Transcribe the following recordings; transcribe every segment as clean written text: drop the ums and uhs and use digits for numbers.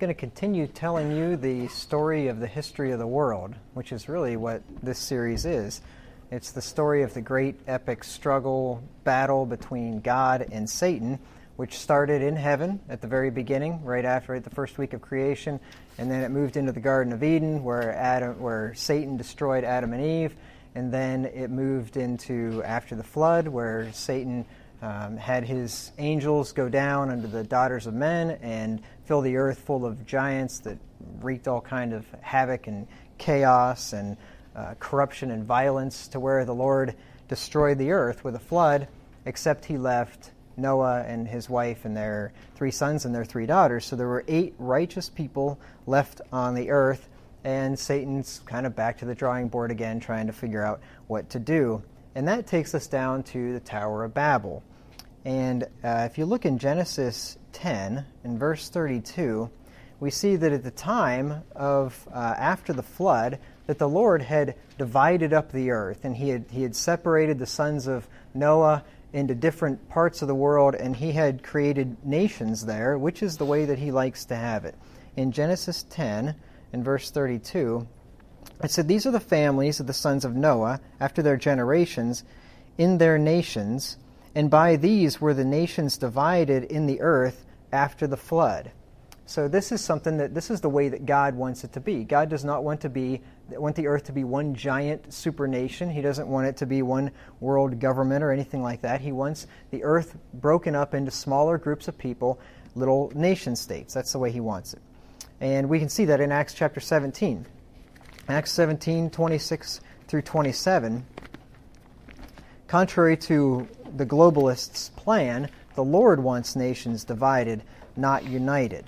going to continue telling you the story of the history of the world, which is really what this series is. It's the story of the great epic struggle, battle between God and Satan, which started in heaven at the very beginning, right after the first week of creation, and then it moved into the Garden of Eden, where Satan destroyed Adam and Eve, and then it moved into after the flood, where Satan had his angels go down under the daughters of men and fill the earth full of giants that wreaked all kind of havoc and chaos and corruption and violence, to where the Lord destroyed the earth with a flood, except he left Noah and his wife and their 3 sons and their 3 daughters. So there were 8 righteous people left on the earth, and Satan's kind of back to the drawing board again, trying to figure out what to do. And that takes us down to the Tower of Babel. And if you look in Genesis 10, in verse 32, we see that at the time of after the flood, that the Lord had divided up the earth, and he had separated the sons of Noah into different parts of the world, and he had created nations there, which is the way that he likes to have it. In Genesis 10, in verse 32, it said, "These are the families of the sons of Noah, after their generations, in their nations, and by these were the nations divided in the earth after the flood." So this is the way that God wants it to be. God does not want the earth to be one giant super nation. He doesn't want it to be one world government or anything like that. He wants the earth broken up into smaller groups of people, little nation states. That's the way he wants it. And we can see that in Acts chapter 17. Acts 17, 26 through 27. Contrary to the globalists' plan, the Lord wants nations divided, not united.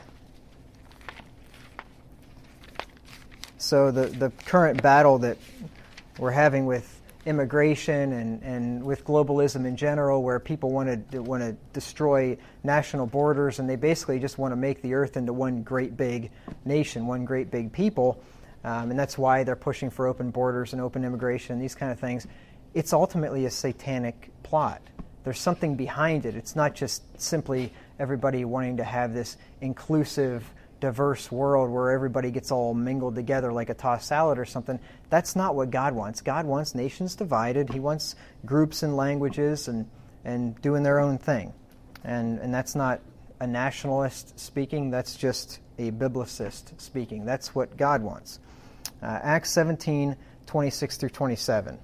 So the current battle that we're having with immigration and with globalism in general, where people want to destroy national borders, and they basically just want to make the earth into one great big nation, one great big people, and that's why they're pushing for open borders and open immigration and these kind of things. It's ultimately a satanic plot. There's something behind it. It's not just simply everybody wanting to have this inclusive, diverse world where everybody gets all mingled together like a tossed salad or something. That's not what God wants. God wants nations divided. He wants groups and languages and doing their own thing. And that's not a nationalist speaking. That's just a biblicist speaking. That's what God wants. Acts 17, 26 through 27.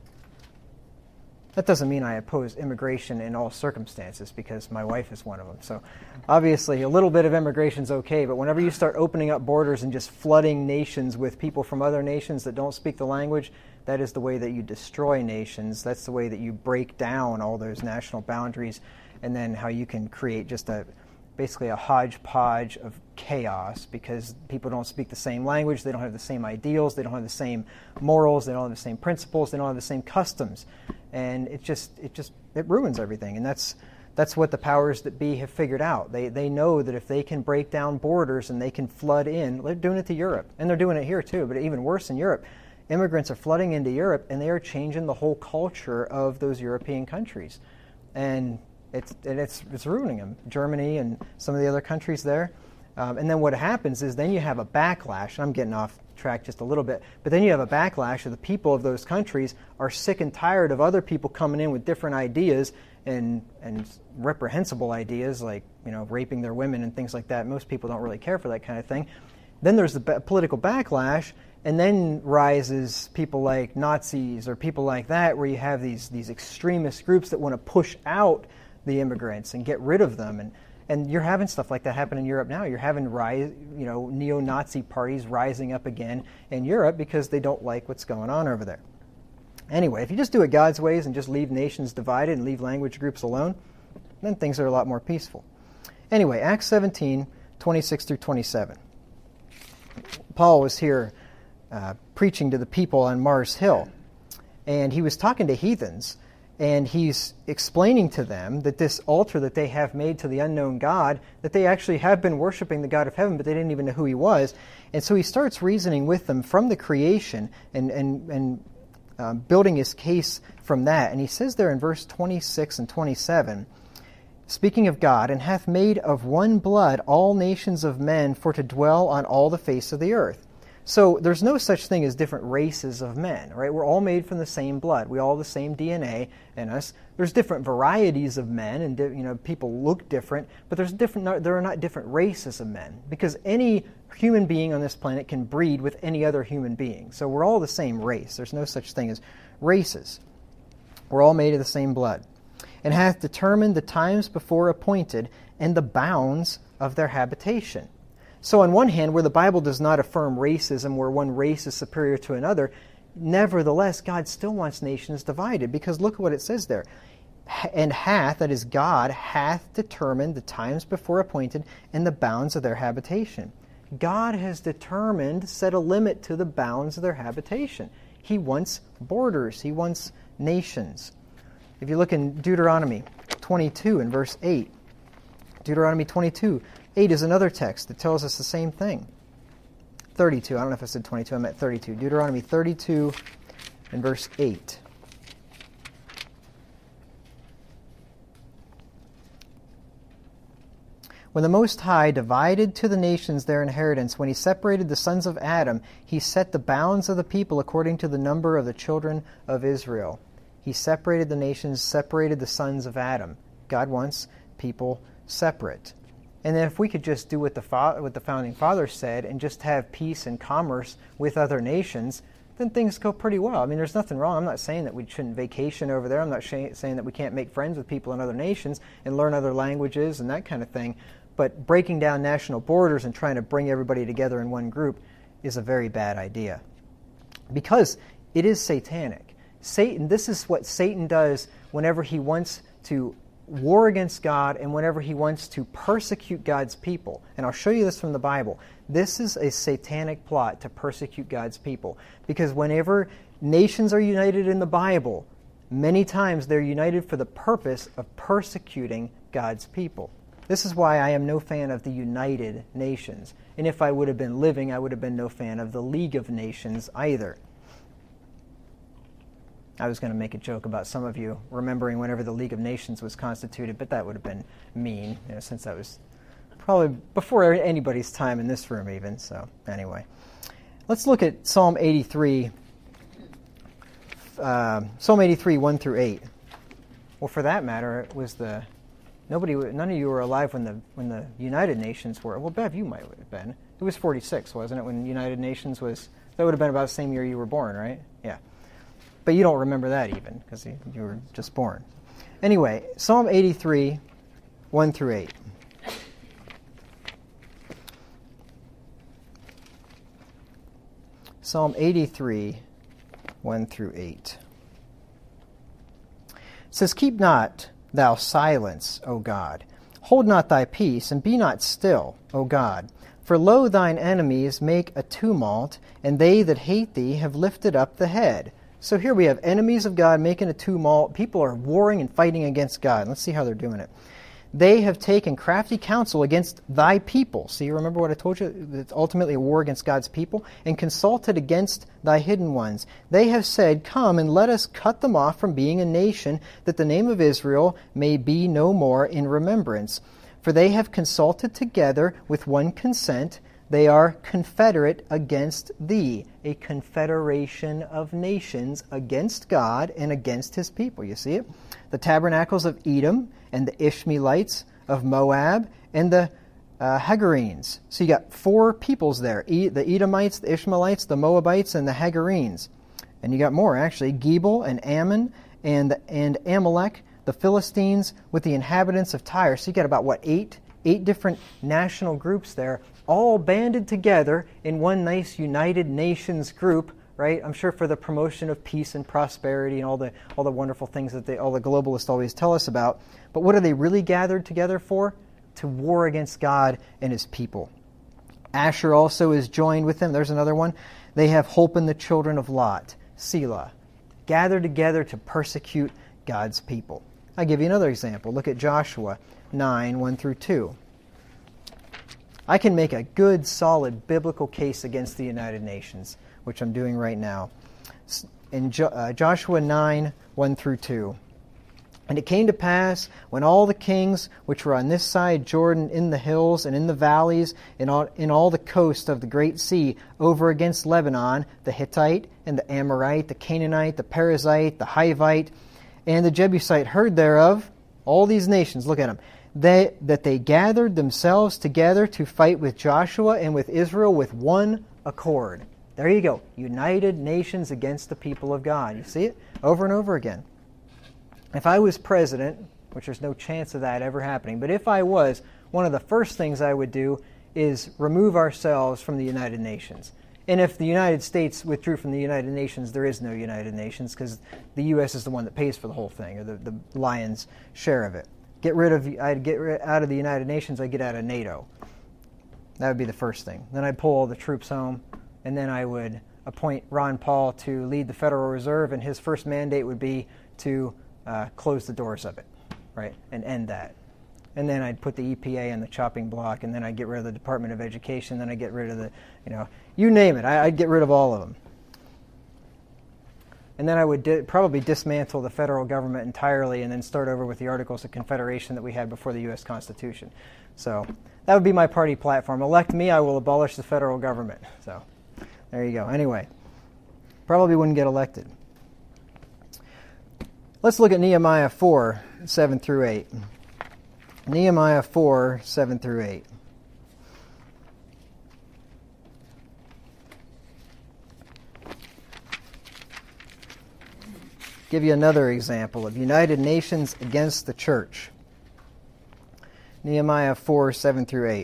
That doesn't mean I oppose immigration in all circumstances, because my wife is one of them. So obviously a little bit of immigration is okay, but whenever you start opening up borders and just flooding nations with people from other nations that don't speak the language, that is the way that you destroy nations. That's the way that you break down all those national boundaries, and then how you can create just basically a hodgepodge of chaos, because people don't speak the same language, they don't have the same ideals, they don't have the same morals, they don't have the same principles, they don't have the same customs. And it ruins everything. And that's what the powers that be have figured out. They know that if they can break down borders and they can flood in, they're doing it to Europe, and they're doing it here too, but even worse in Europe. Immigrants are flooding into Europe, and they are changing the whole culture of those European countries. And it's ruining them. Germany and some of the other countries there. And then what happens is then you have a backlash. I'm getting off track just a little bit, but then you have a backlash of the people of those countries are sick and tired of other people coming in with different ideas and reprehensible ideas, like raping their women and things like that. Most people don't really care for that kind of thing. Then there's the political backlash, and then rises people like Nazis or people like that, where you have these extremist groups that want to push out the immigrants and get rid of them. And you're having stuff like that happen in Europe now. You're having neo-Nazi parties rising up again in Europe because they don't like what's going on over there. Anyway, if you just do it God's ways and just leave nations divided and leave language groups alone, then things are a lot more peaceful. Anyway, Acts 17, 26 through 27. Paul was here preaching to the people on Mars Hill, and he was talking to heathens. And he's explaining to them that this altar that they have made to the unknown God, that they actually have been worshiping the God of heaven, but they didn't even know who he was. And so he starts reasoning with them from the creation and building his case from that. And he says there in verse 26 and 27, speaking of God, and hath made of one blood all nations of men for to dwell on all the face of the earth. So there's no such thing as different races of men, right? We're all made from the same blood. We all have the same DNA in us. There's different varieties of men, and people look different, but there are not different races of men, because any human being on this planet can breed with any other human being. So we're all the same race. There's no such thing as races. We're all made of the same blood. And hath determined the times before appointed and the bounds of their habitation. So on one hand, where the Bible does not affirm racism, where one race is superior to another, nevertheless, God still wants nations divided, because look at what it says there. And hath, that is God, hath determined the times before appointed and the bounds of their habitation. God has determined, set a limit to the bounds of their habitation. He wants borders. He wants nations. If you look in Deuteronomy 22 and verse 8, Deuteronomy 22, 8 is another text that tells us the same thing. 32, I don't know if I said 22, I meant 32. Deuteronomy 32 and verse 8. When the Most High divided to the nations their inheritance, when he separated the sons of Adam, he set the bounds of the people according to the number of the children of Israel. He separated the nations, separated the sons of Adam. God wants people separate. And then if we could just do what the Founding Fathers said and just have peace and commerce with other nations, then things go pretty well. I mean, there's nothing wrong. I'm not saying that we shouldn't vacation over there. I'm not saying that we can't make friends with people in other nations and learn other languages and that kind of thing. But breaking down national borders and trying to bring everybody together in one group is a very bad idea, because it is satanic. This is what Satan does whenever he wants to war against God and whenever he wants to persecute God's people. And I'll show you this from the Bible. This is a satanic plot to persecute God's people, because whenever nations are united in the Bible, many times they're united for the purpose of persecuting God's people. This is why I am no fan of the United Nations. And if I would have been living, I would have been no fan of the League of Nations either. I was going to make a joke about some of you remembering whenever the League of Nations was constituted, but that would have been mean, since that was probably before anybody's time in this room even. So anyway, let's look at Psalm 83, Psalm 83, 1 through 8. Well, for that matter, it was none of you were alive when the United Nations were. Well, Bev, you might have been. It was 46, wasn't it, when United Nations was? That would have been about the same year you were born, right? Yeah. But you don't remember that even, because you were just born. Anyway, Psalm 83, 1 through 8. Psalm 83, 1 through 8. It says, Keep not thou silence, O God. Hold not thy peace, and be not still, O God. For lo, thine enemies make a tumult, and they that hate thee have lifted up the head. So here we have enemies of God making a tumult. People are warring and fighting against God. Let's see how they're doing it. They have taken crafty counsel against thy people. See, you remember what I told you? It's ultimately a war against God's people. And consulted against thy hidden ones. They have said, Come and let us cut them off from being a nation, that the name of Israel may be no more in remembrance. For they have consulted together with one consent. They are confederate against thee. A confederation of nations against God and against his people. You see it? The tabernacles of Edom and the Ishmaelites of Moab and the Hagarenes. So you got four peoples there. The Edomites, the Ishmaelites, the Moabites, and the Hagarenes. And you got more, actually. Gebal and Ammon and Amalek, the Philistines with the inhabitants of Tyre. So you got about, eight different national groups there, all banded together in one nice United Nations group, right? I'm sure for the promotion of peace and prosperity and all the wonderful things that all the globalists always tell us about. But what are they really gathered together for? To war against God and his people. Asher also is joined with them. There's another one. They have holpen the children of Lot, Selah, gathered together to persecute God's people. I'll give you another example. Look at Joshua 9, 1 through 2. I can make a good, solid biblical case against the United Nations, which I'm doing right now. In Joshua 9, 1 through 2. And it came to pass, when all the kings which were on this side Jordan, in the hills and in the valleys, in all the coast of the great sea, over against Lebanon, the Hittite and the Amorite, the Canaanite, the Perizzite, the Hivite, and the Jebusite heard thereof, all these nations, look at them, that they gathered themselves together to fight with Joshua and with Israel with one accord. There you go. United nations against the people of God. You see it? Over and over again. If I was president, which there's no chance of that ever happening, but if I was, one of the first things I would do is remove ourselves from the United Nations. And if the United States withdrew from the United Nations, there is no United Nations because the U.S. is the one that pays for the whole thing, or the lion's share of it. I'd get out of the United Nations, I'd get out of NATO. That would be the first thing. Then I'd pull all the troops home, and then I would appoint Ron Paul to lead the Federal Reserve, and his first mandate would be to close the doors of it, right, and end that. And then I'd put the EPA on the chopping block, and then I'd get rid of the Department of Education, then I'd get rid of the, you name it, I'd get rid of all of them. And then I would probably dismantle the federal government entirely and then start over with the Articles of Confederation that we had before the U.S. Constitution. So that would be my party platform. Elect me, I will abolish the federal government. So there you go. Anyway, probably wouldn't get elected. Let's look at Nehemiah 4, 7 through 8. Nehemiah 4, 7 through 8. Give you another example of United Nations against the church. Nehemiah 4, 7 through 8.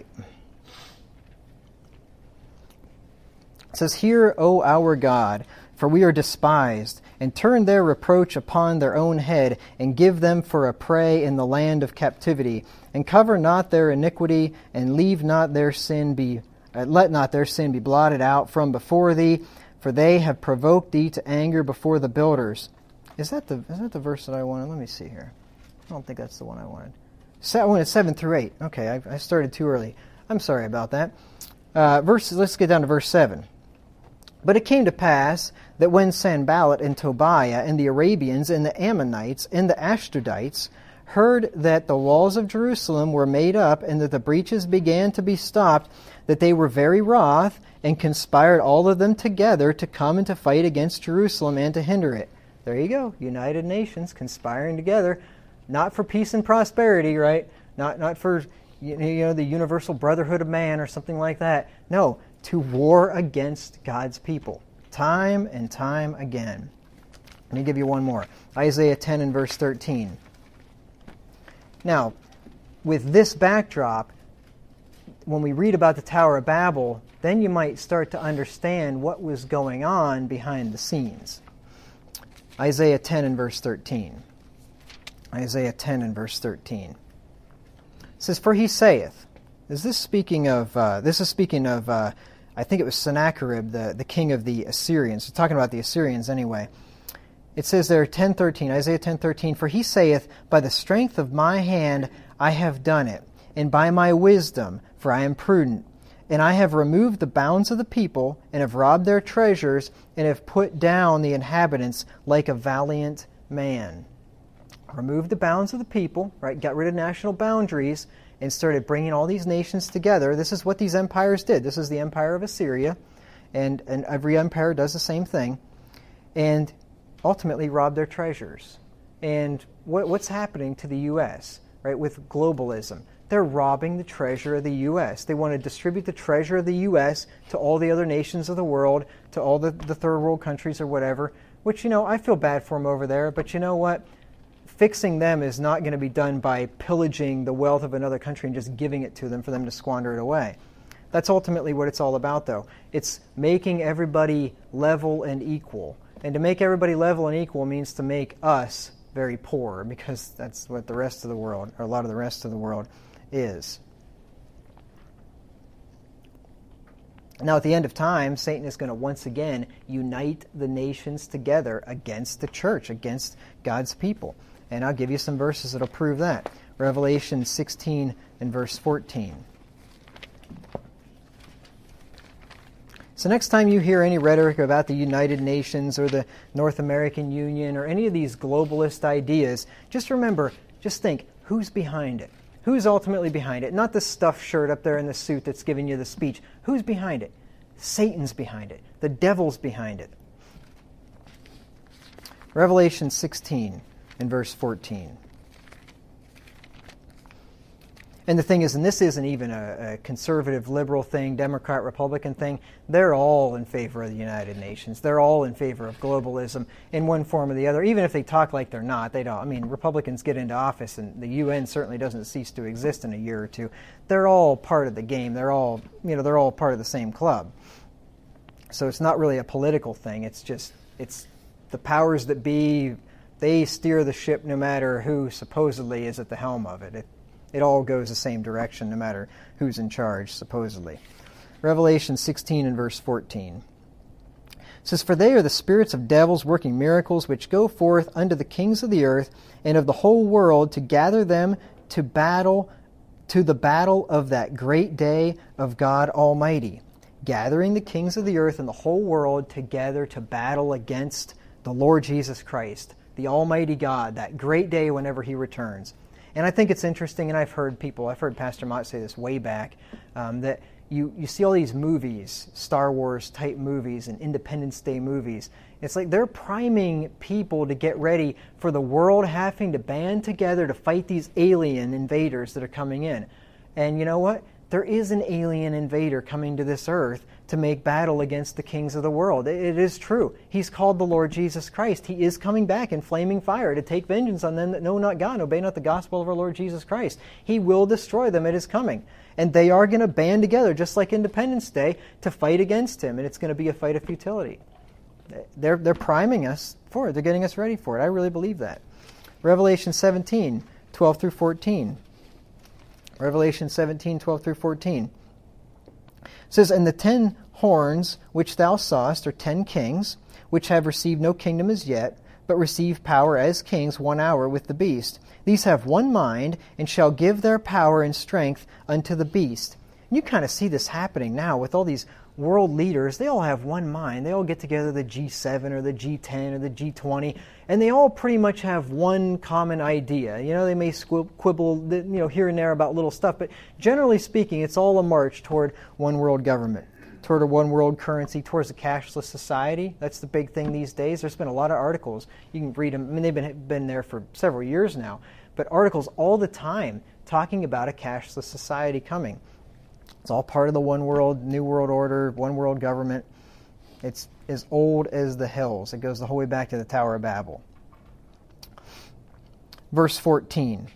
It says, Hear, O our God, for we are despised, and turn their reproach upon their own head, and give them for a prey in the land of captivity, and cover not their iniquity, and leave not their sin be let not their sin be blotted out from before thee, for they have provoked thee to anger before the builders. Is that the verse that I wanted? Let me see here. I don't think that's the one I wanted. I wanted 7 through 8. Okay, I started too early. I'm sorry about that. Let's get down to verse 7. But it came to pass that when Sanballat and Tobiah and the Arabians and the Ammonites and the Ashdodites heard that the walls of Jerusalem were made up and that the breaches began to be stopped, that they were very wroth and conspired all of them together to come and to fight against Jerusalem and to hinder it. There you go. United Nations conspiring together, not for peace and prosperity, right? Not for the universal brotherhood of man or something like that. No, to war against God's people, time and time again. Let me give you one more. Isaiah 10 and verse 13. Now, with this backdrop, when we read about the Tower of Babel, then you might start to understand what was going on behind the scenes. Isaiah 10 and verse 13. Isaiah 10 and verse 13. It says, For he saith, is this speaking of, I think it was Sennacherib, the king of the Assyrians. We're talking about the Assyrians anyway. It says there, Isaiah 10:13, For he saith, By the strength of my hand I have done it, and by my wisdom, for I am prudent. And I have removed the bounds of the people, and have robbed their treasures, and have put down the inhabitants like a valiant man. Removed the bounds of the people, right? Got rid of national boundaries, and started bringing all these nations together. This is what these empires did. This is the empire of Assyria, and every empire does the same thing, and ultimately robbed their treasures. And what's happening to the U.S., right, with globalism? They're robbing the treasure of the U.S. They want to distribute the treasure of the U.S. to all the other nations of the world, to all the third world countries or whatever, which, I feel bad for them over there, but you know what? Fixing them is not going to be done by pillaging the wealth of another country and just giving it to them for them to squander it away. That's ultimately what it's all about, though. It's making everybody level and equal. And to make everybody level and equal means to make us very poor, because that's what the rest of the world, or a lot of the rest of the world, is. Now, at the end of time, Satan is going to once again unite the nations together against the church, against God's people. And I'll give you some verses that will prove that. Revelation 16 and verse 14. So next time you hear any rhetoric about the United Nations or the North American Union or any of these globalist ideas, just remember, just think, who's behind it? Who's ultimately behind it? Not the stuffed shirt up there in the suit that's giving you the speech. Who's behind it? Satan's behind it. The devil's behind it. Revelation 16 and verse 14. And the thing is, and this isn't even a conservative, liberal thing, Democrat, Republican thing, they're all in favor of the United Nations. They're all in favor of globalism in one form or the other, even if they talk like they're not. They don't. I mean, Republicans get into office, and the UN certainly doesn't cease to exist in a year or two. They're all part of the game. They're all part of the same club. So it's not really a political thing. It's the powers that be. They steer the ship no matter who supposedly is at the helm of it. It all goes the same direction no matter who's in charge, supposedly. Revelation 16 and verse 14. It says, "For they are the spirits of devils working miracles, which go forth unto the kings of the earth and of the whole world to gather them to the battle of that great day of God Almighty." Gathering the kings of the earth and the whole world together to battle against the Lord Jesus Christ, the Almighty God, that great day whenever He returns. And I think it's interesting, and I've heard Pastor Mott say this way back, that you see all these movies, Star Wars type movies and Independence Day movies. It's like they're priming people to get ready for the world having to band together to fight these alien invaders that are coming in. And you know what? There is an alien invader coming to this earth to make battle against the kings of the world. It is true. He's called the Lord Jesus Christ. He is coming back in flaming fire to take vengeance on them that know not God and obey not the gospel of our Lord Jesus Christ. He will destroy them at His coming. And they are going to band together, just like Independence Day, to fight against Him. And it's going to be a fight of futility. They're priming us for it. They're getting us ready for it. I really believe that. Revelation 17, 12 through 14. Revelation 17, 12 through 14. It says, "And the 10 horns which thou sawest are 10 kings, which have received no kingdom as yet, but receive power as kings 1 hour with the beast. These have one mind, and shall give their power and strength unto the beast." And you kind of see this happening now with all these world leaders. They all have one mind. They all get together, the G7 or the G10 or the G20, and they all pretty much have one common idea. You know, they may quibble, here and there about little stuff, but generally speaking, it's all a march toward one world government, toward a one world currency, towards a cashless society. That's the big thing these days. There's been a lot of articles. You can read them. I mean, they've been there for several years now, but articles all the time talking about a cashless society coming. It's all part of the one world, new world order, one world government. It's as old as the hills. It goes the whole way back to the Tower of Babel. Verse 14.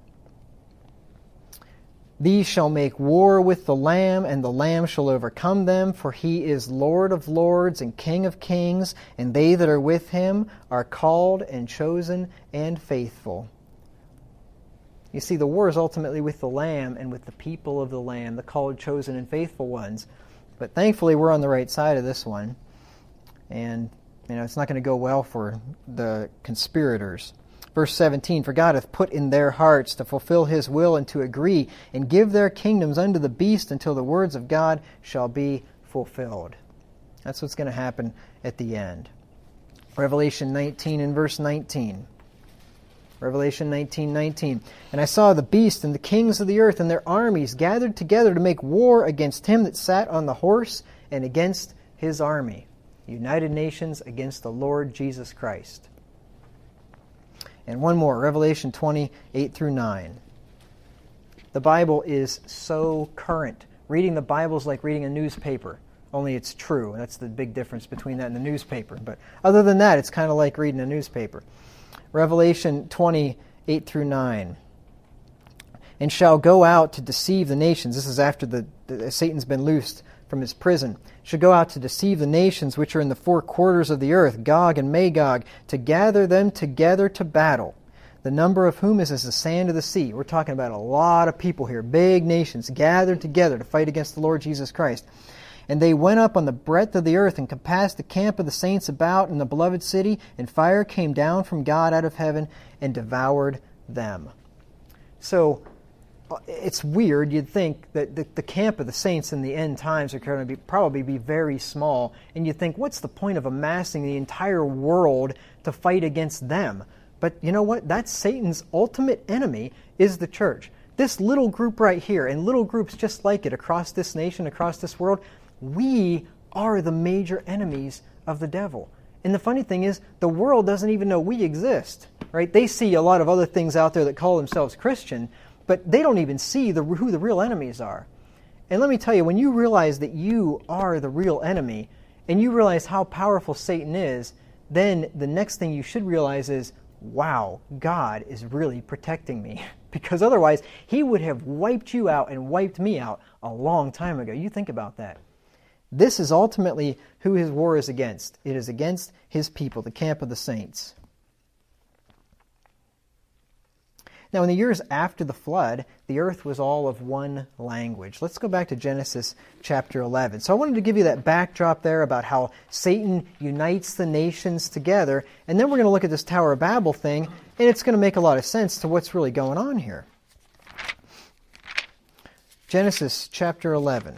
"These shall make war with the Lamb, and the Lamb shall overcome them, for He is Lord of lords and King of kings, and they that are with Him are called and chosen and faithful." You see, the war is ultimately with the Lamb and with the people of the Lamb, the called, chosen, and faithful ones. But thankfully, we're on the right side of this one. And, it's not going to go well for the conspirators. Verse 17, "For God hath put in their hearts to fulfill His will and to agree, and give their kingdoms unto the beast until the words of God shall be fulfilled." That's what's going to happen at the end. Revelation 19 and verse 19. Revelation 19:19. "And I saw the beast and the kings of the earth and their armies gathered together to make war against him that sat on the horse and against his army." United Nations against the Lord Jesus Christ. And one more, Revelation 20:8 through 9. The Bible is so current. Reading the Bible is like reading a newspaper, only it's true. That's the big difference between that and the newspaper. But other than that, it's kind of like reading a newspaper. Revelation 20:8 through 9. "And shall go out to deceive the nations." This is after Satan's been loosed from his prison. "Shall go out to deceive the nations which are in the four quarters of the earth, Gog and Magog, to gather them together to battle. The number of whom is as the sand of the sea." We're talking about a lot of people here, big nations gathered together to fight against the Lord Jesus Christ. "And they went up on the breadth of the earth and compassed the camp of the saints about in the beloved city, and fire came down from God out of heaven and devoured them." So it's weird. You'd think that the camp of the saints in the end times are going to probably be very small, and you'd think, what's the point of amassing the entire world to fight against them? But you know what? That's Satan's ultimate enemy, is the church. This little group right here, and little groups just like it across this nation, across this world, we are the major enemies of the devil. And the funny thing is, the world doesn't even know we exist, right? They see a lot of other things out there that call themselves Christian, but they don't even see who the real enemies are. And let me tell you, when you realize that you are the real enemy, and you realize how powerful Satan is, then the next thing you should realize is, wow, God is really protecting me. Because otherwise, he would have wiped you out and wiped me out a long time ago. You think about that. This is ultimately who his war is against. It is against his people, the camp of the saints. Now, in the years after the flood, the earth was all of one language. Let's go back to Genesis chapter 11. So I wanted to give you that backdrop there about how Satan unites the nations together, and then we're going to look at this Tower of Babel thing, and it's going to make a lot of sense to what's really going on here. Genesis chapter 11.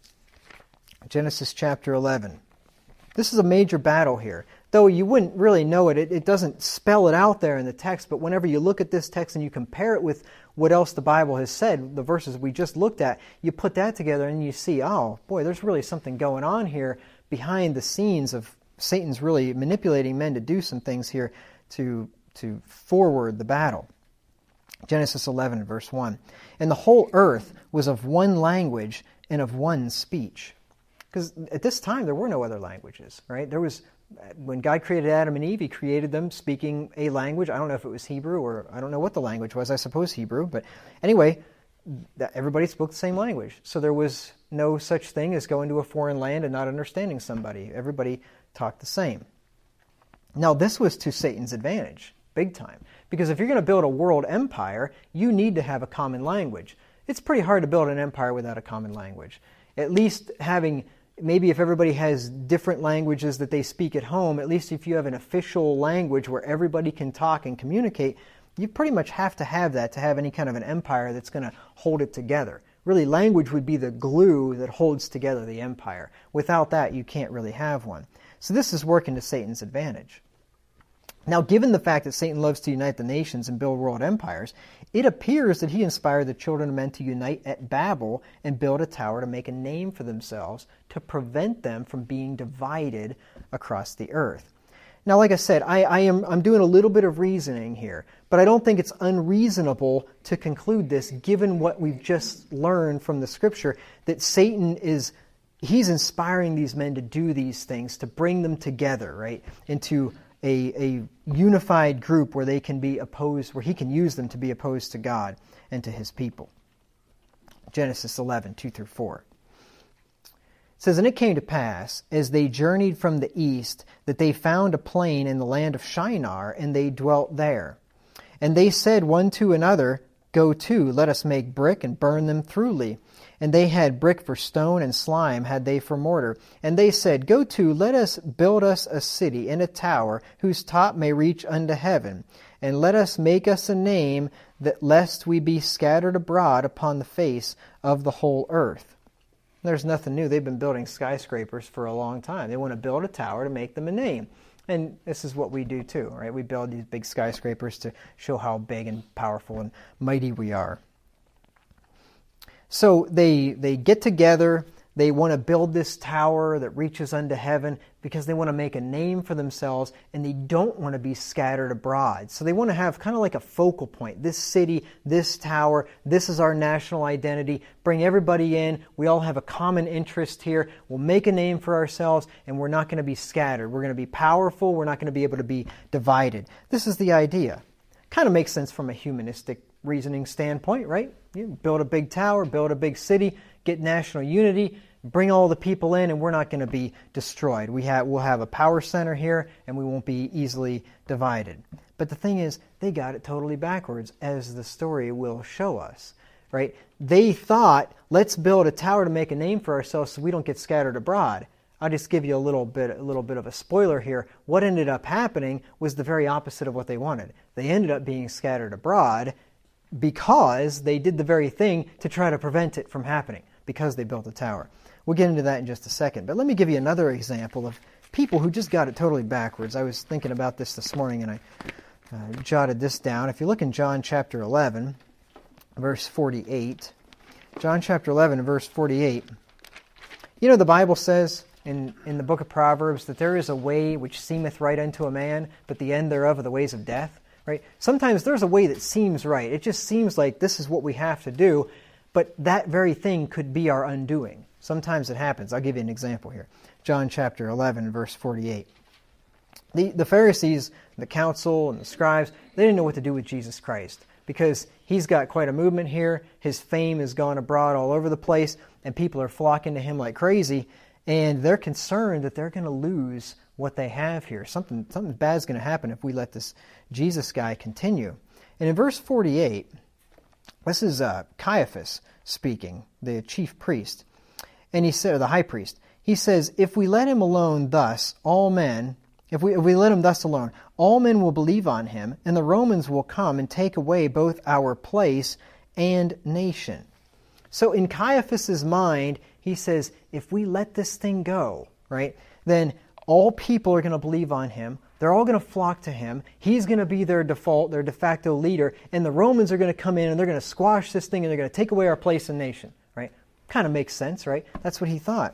Genesis chapter 11. This is a major battle here. Though you wouldn't really know it, it doesn't spell it out there in the text, but whenever you look at this text and you compare it with what else the Bible has said, the verses we just looked at, you put that together and you see, oh boy, there's really something going on here behind the scenes of Satan's really manipulating men to do some things here to forward the battle. Genesis 11, verse 1. And the whole earth was of one language and of one speech. Because at this time, there were no other languages, right? When God created Adam and Eve, he created them speaking a language. I don't know if it was Hebrew, or I don't know what the language was. I suppose Hebrew. But anyway, everybody spoke the same language. So there was no such thing as going to a foreign land and not understanding somebody. Everybody talked the same. Now, this was to Satan's advantage, big time. Because if you're going to build a world empire, you need to have a common language. It's pretty hard to build an empire without a common language. At least having... Maybe if everybody has different languages that they speak at home, at least if you have an official language where everybody can talk and communicate, you pretty much have to have that to have any kind of an empire that's going to hold it together. Really, language would be the glue that holds together the empire. Without that, you can't really have one. So this is working to Satan's advantage. Now, given the fact that Satan loves to unite the nations and build world empires, it appears that he inspired the children of men to unite at Babel and build a tower to make a name for themselves to prevent them from being divided across the earth. Now, like I said, I'm doing a little bit of reasoning here, but I don't think it's unreasonable to conclude this, given what we've just learned from the Scripture, that Satan he's inspiring these men to do these things, to bring them together, right, into a unified group where they can be opposed, where he can use them to be opposed to God and to his people. Genesis 11, 2 through 4. It says, And it came to pass, as they journeyed from the east, that they found a plain in the land of Shinar, and they dwelt there. And they said one to another, Go to, let us make brick and burn them thoroughly. And they had brick for stone, and slime had they for mortar. And they said, Go to, let us build us a city and a tower, whose top may reach unto heaven. And let us make us a name, that lest we be scattered abroad upon the face of the whole earth. There's nothing new. They've been building skyscrapers for a long time. They want to build a tower to make them a name. And this is what we do too, right? We build these big skyscrapers to show how big and powerful and mighty we are. So they get together, they want to build this tower that reaches unto heaven because they want to make a name for themselves, and they don't want to be scattered abroad. So they want to have kind of like a focal point. This city, this tower, this is our national identity. Bring everybody in. We all have a common interest here. We'll make a name for ourselves, and we're not going to be scattered. We're going to be powerful. We're not going to be able to be divided. This is the idea. Kind of makes sense from a humanistic reasoning standpoint, right? You build a big tower, build a big city, get national unity, bring all the people in, and we're not going to be destroyed. We'll have a power center here, and we won't be easily divided. But the thing is, they got it totally backwards, as the story will show us, right? They thought, let's build a tower to make a name for ourselves so we don't get scattered abroad. I'll just give you a little bit of a spoiler here. What ended up happening was the very opposite of what they wanted. They ended up being scattered abroad, because they did the very thing to try to prevent it from happening, because they built a tower. We'll get into that in just a second. But let me give you another example of people who just got it totally backwards. I was thinking about this morning, and I jotted this down. If you look in John chapter 11, verse 48, John chapter 11, verse 48, you know the Bible says in the book of Proverbs that there is a way which seemeth right unto a man, but the end thereof are the ways of death. Right? Sometimes there's a way that seems right. It just seems like this is what we have to do, but that very thing could be our undoing. Sometimes it happens. I'll give you an example here. John chapter 11, verse 48. The Pharisees, the council, and the scribes, they didn't know what to do with Jesus Christ because he's got quite a movement here. His fame has gone abroad all over the place, and people are flocking to him like crazy, and they're concerned that they're going to lose what they have here. Something bad's going to happen if we let this Jesus guy continue. And in verse 48, this is Caiaphas speaking, the chief priest. And he said, the high priest, he says, if we let him alone thus, if we let him thus alone, all men will believe on him, and the Romans will come and take away both our place and nation. So in Caiaphas's mind, he says, if we let this thing go, right, then all people are going to believe on him. They're all going to flock to him. He's going to be their default, their de facto leader, and the Romans are going to come in and they're going to squash this thing and they're going to take away our place and nation, right? Kind of makes sense, right? That's what he thought.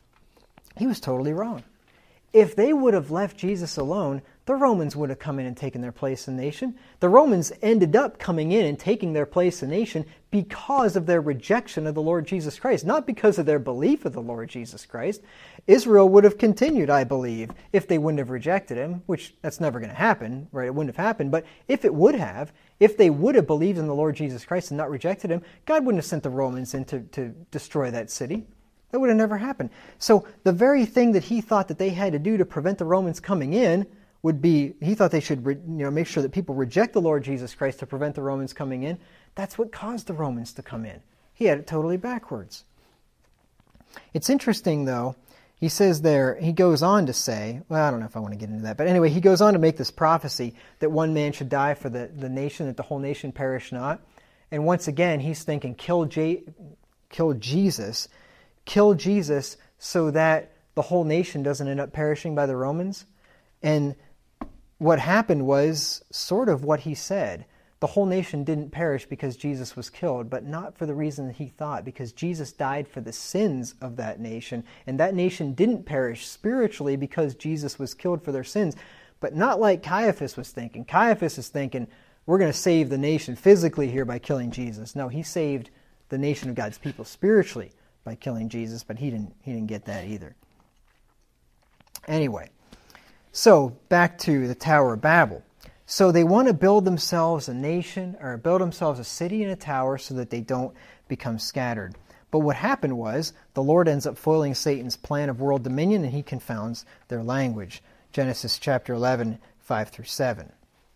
He was totally wrong. If they would have left Jesus alone, the Romans would have come in and taken their place in the nation. The Romans ended up coming in and taking their place in the nation because of their rejection of the Lord Jesus Christ, not because of their belief of the Lord Jesus Christ. Israel would have continued, I believe, if they wouldn't have rejected him, which that's never going to happen, right? It wouldn't have happened. But if it would have, if they would have believed in the Lord Jesus Christ and not rejected him, God wouldn't have sent the Romans in to destroy that city. That would have never happened. So the very thing that he thought that they had to do to prevent the Romans coming in would be, he thought they should make sure that people reject the Lord Jesus Christ to prevent the Romans coming in. That's what caused the Romans to come in. He had it totally backwards. It's interesting, though. He says there, he goes on to say, well, I don't know if I want to get into that, but anyway, he goes on to make this prophecy that one man should die for the nation, that the whole nation perish not. And once again, he's thinking, kill Jesus so that the whole nation doesn't end up perishing by the Romans. And what happened was sort of what he said. The whole nation didn't perish because Jesus was killed, but not for the reason that he thought, because Jesus died for the sins of that nation, and that nation didn't perish spiritually because Jesus was killed for their sins, but not like Caiaphas was thinking. Caiaphas is thinking, we're going to save the nation physically here by killing Jesus. No, he saved the nation of God's people spiritually by killing Jesus, but he didn't get that either. Anyway, so back to the Tower of Babel. So they want to build themselves a nation, or build themselves a city and a tower so that they don't become scattered. But what happened was, the Lord ends up foiling Satan's plan of world dominion, and he confounds their language. Genesis chapter 11, 5 through 7.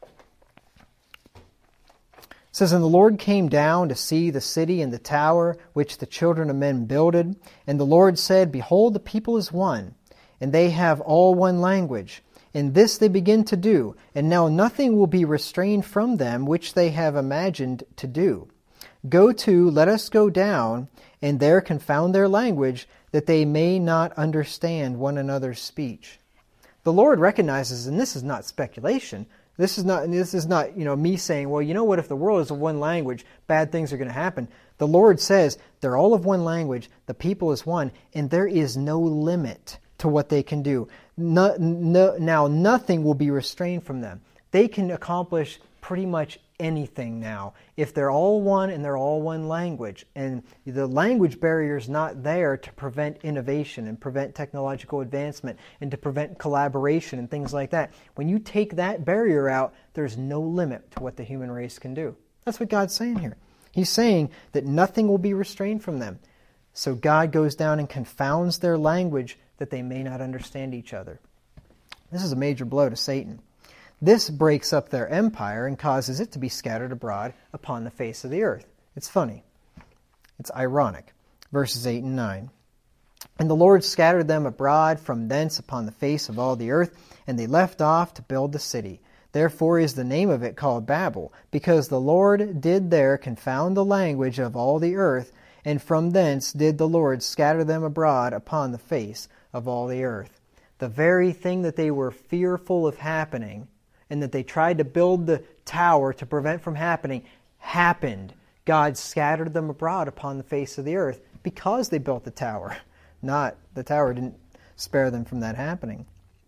It says, And the Lord came down to see the city and the tower which the children of men builded. And the Lord said, Behold, the people is one, and they have all one language. And this they begin to do, and now nothing will be restrained from them which they have imagined to do. Go to, let us go down, and there confound their language, that they may not understand one another's speech. The Lord recognizes, and this is not speculation, this is not me saying, well, you know what, if the world is of one language, bad things are going to happen. The Lord says, they're all of one language, the people is one, and there is no limit to what they can do. Now nothing will be restrained from them. They can accomplish pretty much anything now if they're all one and they're all one language. And the language barrier is not there to prevent innovation and prevent technological advancement and to prevent collaboration and things like that. When you take that barrier out, there's no limit to what the human race can do. That's what God's saying here. He's saying that nothing will be restrained from them. So God goes down and confounds their language that they may not understand each other. This is a major blow to Satan. This breaks up their empire and causes it to be scattered abroad upon the face of the earth. It's funny. It's ironic. Verses 8 and 9. And the Lord scattered them abroad from thence upon the face of all the earth, and they left off to build the city. Therefore is the name of it called Babel, because the Lord did there confound the language of all the earth, and from thence did the Lord scatter them abroad upon the face of all the earth. The very thing that they were fearful of happening, and that they tried to build the tower to prevent from happening, happened. God scattered them abroad upon the face of the earth because they built the tower. Not, the tower didn't spare them from that happening.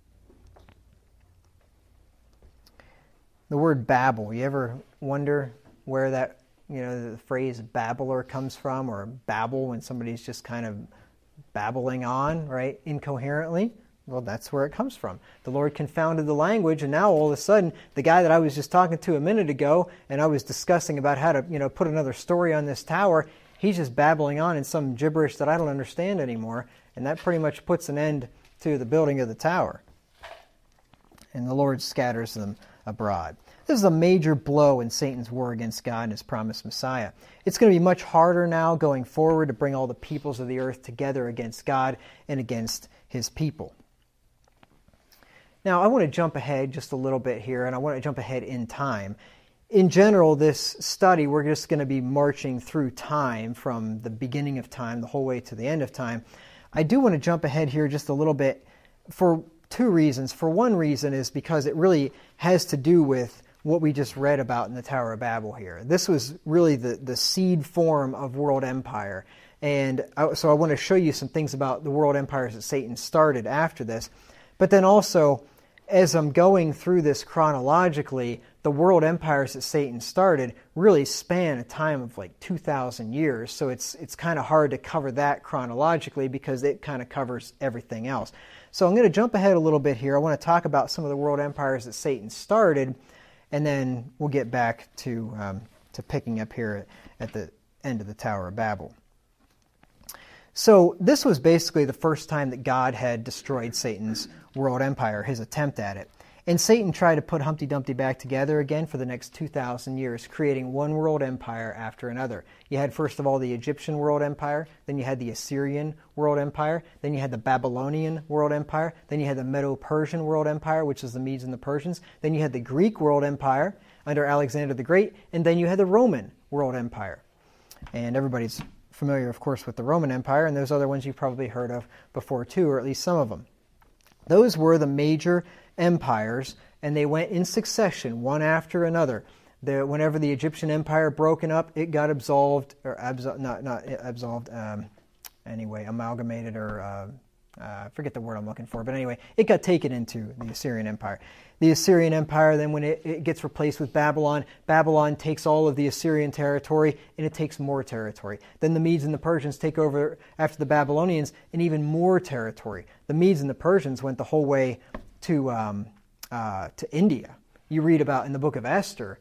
The word Babel, you ever wonder where that, the phrase babbler comes from, or babble when somebody's just kind of babbling on, right, incoherently? Well, that's where it comes from. The Lord confounded the language, and now all of a sudden, the guy that I was just talking to a minute ago, and I was discussing about how to, put another story on this tower, he's just babbling on in some gibberish that I don't understand anymore, and that pretty much puts an end to the building of the tower. And the Lord scatters them abroad. This is a major blow in Satan's war against God and his promised Messiah. It's going to be much harder now going forward to bring all the peoples of the earth together against God and against his people. Now, I want to jump ahead just a little bit here, and I want to jump ahead in time. In general, this study, we're just going to be marching through time from the beginning of time the whole way to the end of time. I do want to jump ahead here just a little bit for two reasons. For one reason is because it really has to do with what we just read about in the Tower of Babel here. This was really the seed form of world empire. And so I want to show you some things about the world empires that Satan started after this. But then also, as I'm going through this chronologically, the world empires that Satan started really span a time of like 2,000 years. So it's kind of hard to cover that chronologically because it kind of covers everything else. So I'm going to jump ahead a little bit here. I want to talk about some of the world empires that Satan started, and then we'll get back to picking up here at the end of the Tower of Babel. So this was basically the first time that God had destroyed Satan's world empire, his attempt at it. And Satan tried to put Humpty Dumpty back together again for the next 2,000 years, creating one world empire after another. You had, first of all, the Egyptian world empire, then you had the Assyrian world empire, then you had the Babylonian world empire, then you had the Medo-Persian world empire, which is the Medes and the Persians, then you had the Greek world empire under Alexander the Great, and then you had the Roman world empire. And everybody's familiar, of course, with the Roman Empire, and those other ones you've probably heard of before too, or at least some of them. Those were the major empires, and they went in succession, one after another. Whenever the Egyptian Empire broken up, it got amalgamated, or I forget the word I'm looking for, but anyway, it got taken into the Assyrian Empire. The Assyrian Empire, then when it gets replaced with Babylon, Babylon takes all of the Assyrian territory, and it takes more territory. Then the Medes and the Persians take over after the Babylonians, and even more territory. The Medes and the Persians went the whole way to India. You read about in the book of Esther,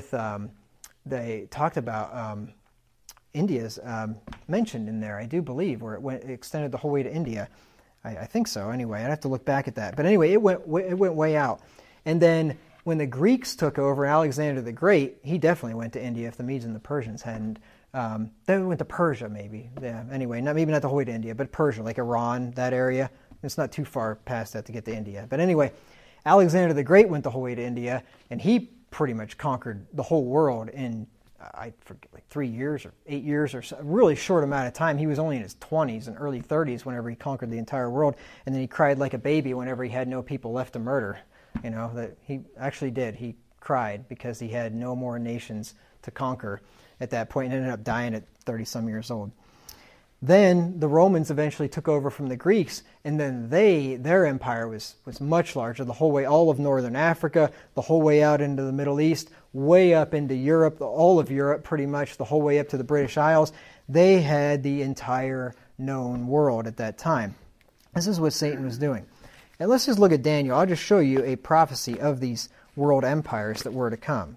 they talked about India's mentioned in there, I do believe, where it extended the whole way to India. I think so. Anyway, I'd have to look back at that. But anyway, it went way out. And then when the Greeks took over, Alexander the Great, he definitely went to India if the Medes and the Persians hadn't. They went to Persia, maybe. Yeah. Anyway, maybe not the whole way to India, but Persia, like Iran, that area. It's not too far past that to get to India. But anyway, Alexander the Great went the whole way to India, and he pretty much conquered the whole world in, I forget, like 3 years or 8 years or so, a really short amount of time. He was only in his 20s and early 30s whenever he conquered the entire world, and then he cried like a baby whenever he had no people left to murder. That he actually did. He cried because he had no more nations to conquer at that point, and ended up dying at 30-some years old. Then the Romans eventually took over from the Greeks, and then their empire was much larger, the whole way, all of northern Africa, the whole way out into the Middle East, way up into Europe, all of Europe pretty much, the whole way up to the British Isles. They had the entire known world at that time. This is what Satan was doing. And let's just look at Daniel. I'll just show you a prophecy of these world empires that were to come.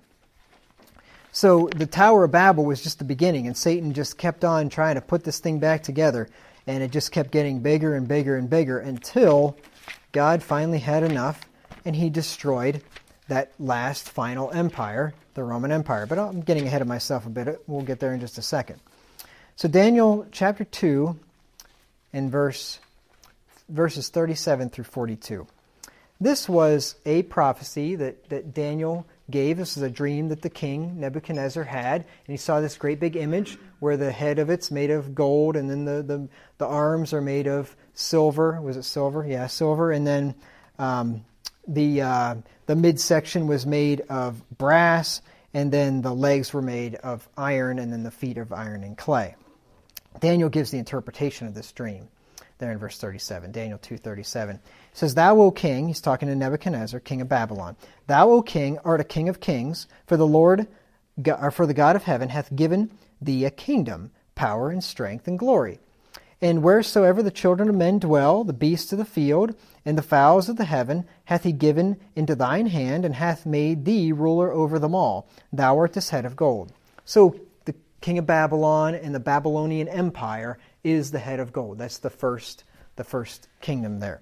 So the Tower of Babel was just the beginning, and Satan just kept on trying to put this thing back together, and it just kept getting bigger and bigger and bigger until God finally had enough, and he destroyed that last final empire, the Roman Empire. But I'm getting ahead of myself a bit. We'll get there in just a second. So Daniel chapter 2 and verses 37 through 42. this was a prophecy that Daniel gave. This is a dream that the king Nebuchadnezzar had, and he saw this great big image where the head of it's made of gold, and then the arms are made of silver. Was it silver? Yeah, silver. And then the midsection was made of brass, and then the legs were made of iron, and then the feet of iron and clay. Daniel gives the interpretation of this dream there in verse 37, Daniel 2:37. It says, "Thou, O king," he's talking to Nebuchadnezzar, king of Babylon, "thou, O king, art a king of kings, for the God of heaven hath given thee a kingdom, power, and strength, and glory. And wheresoever the children of men dwell, the beasts of the field, and the fowls of the heaven, hath he given into thine hand, and hath made thee ruler over them all. Thou art this head of gold." So the king of Babylon and the Babylonian Empire is the head of gold. That's the first kingdom there.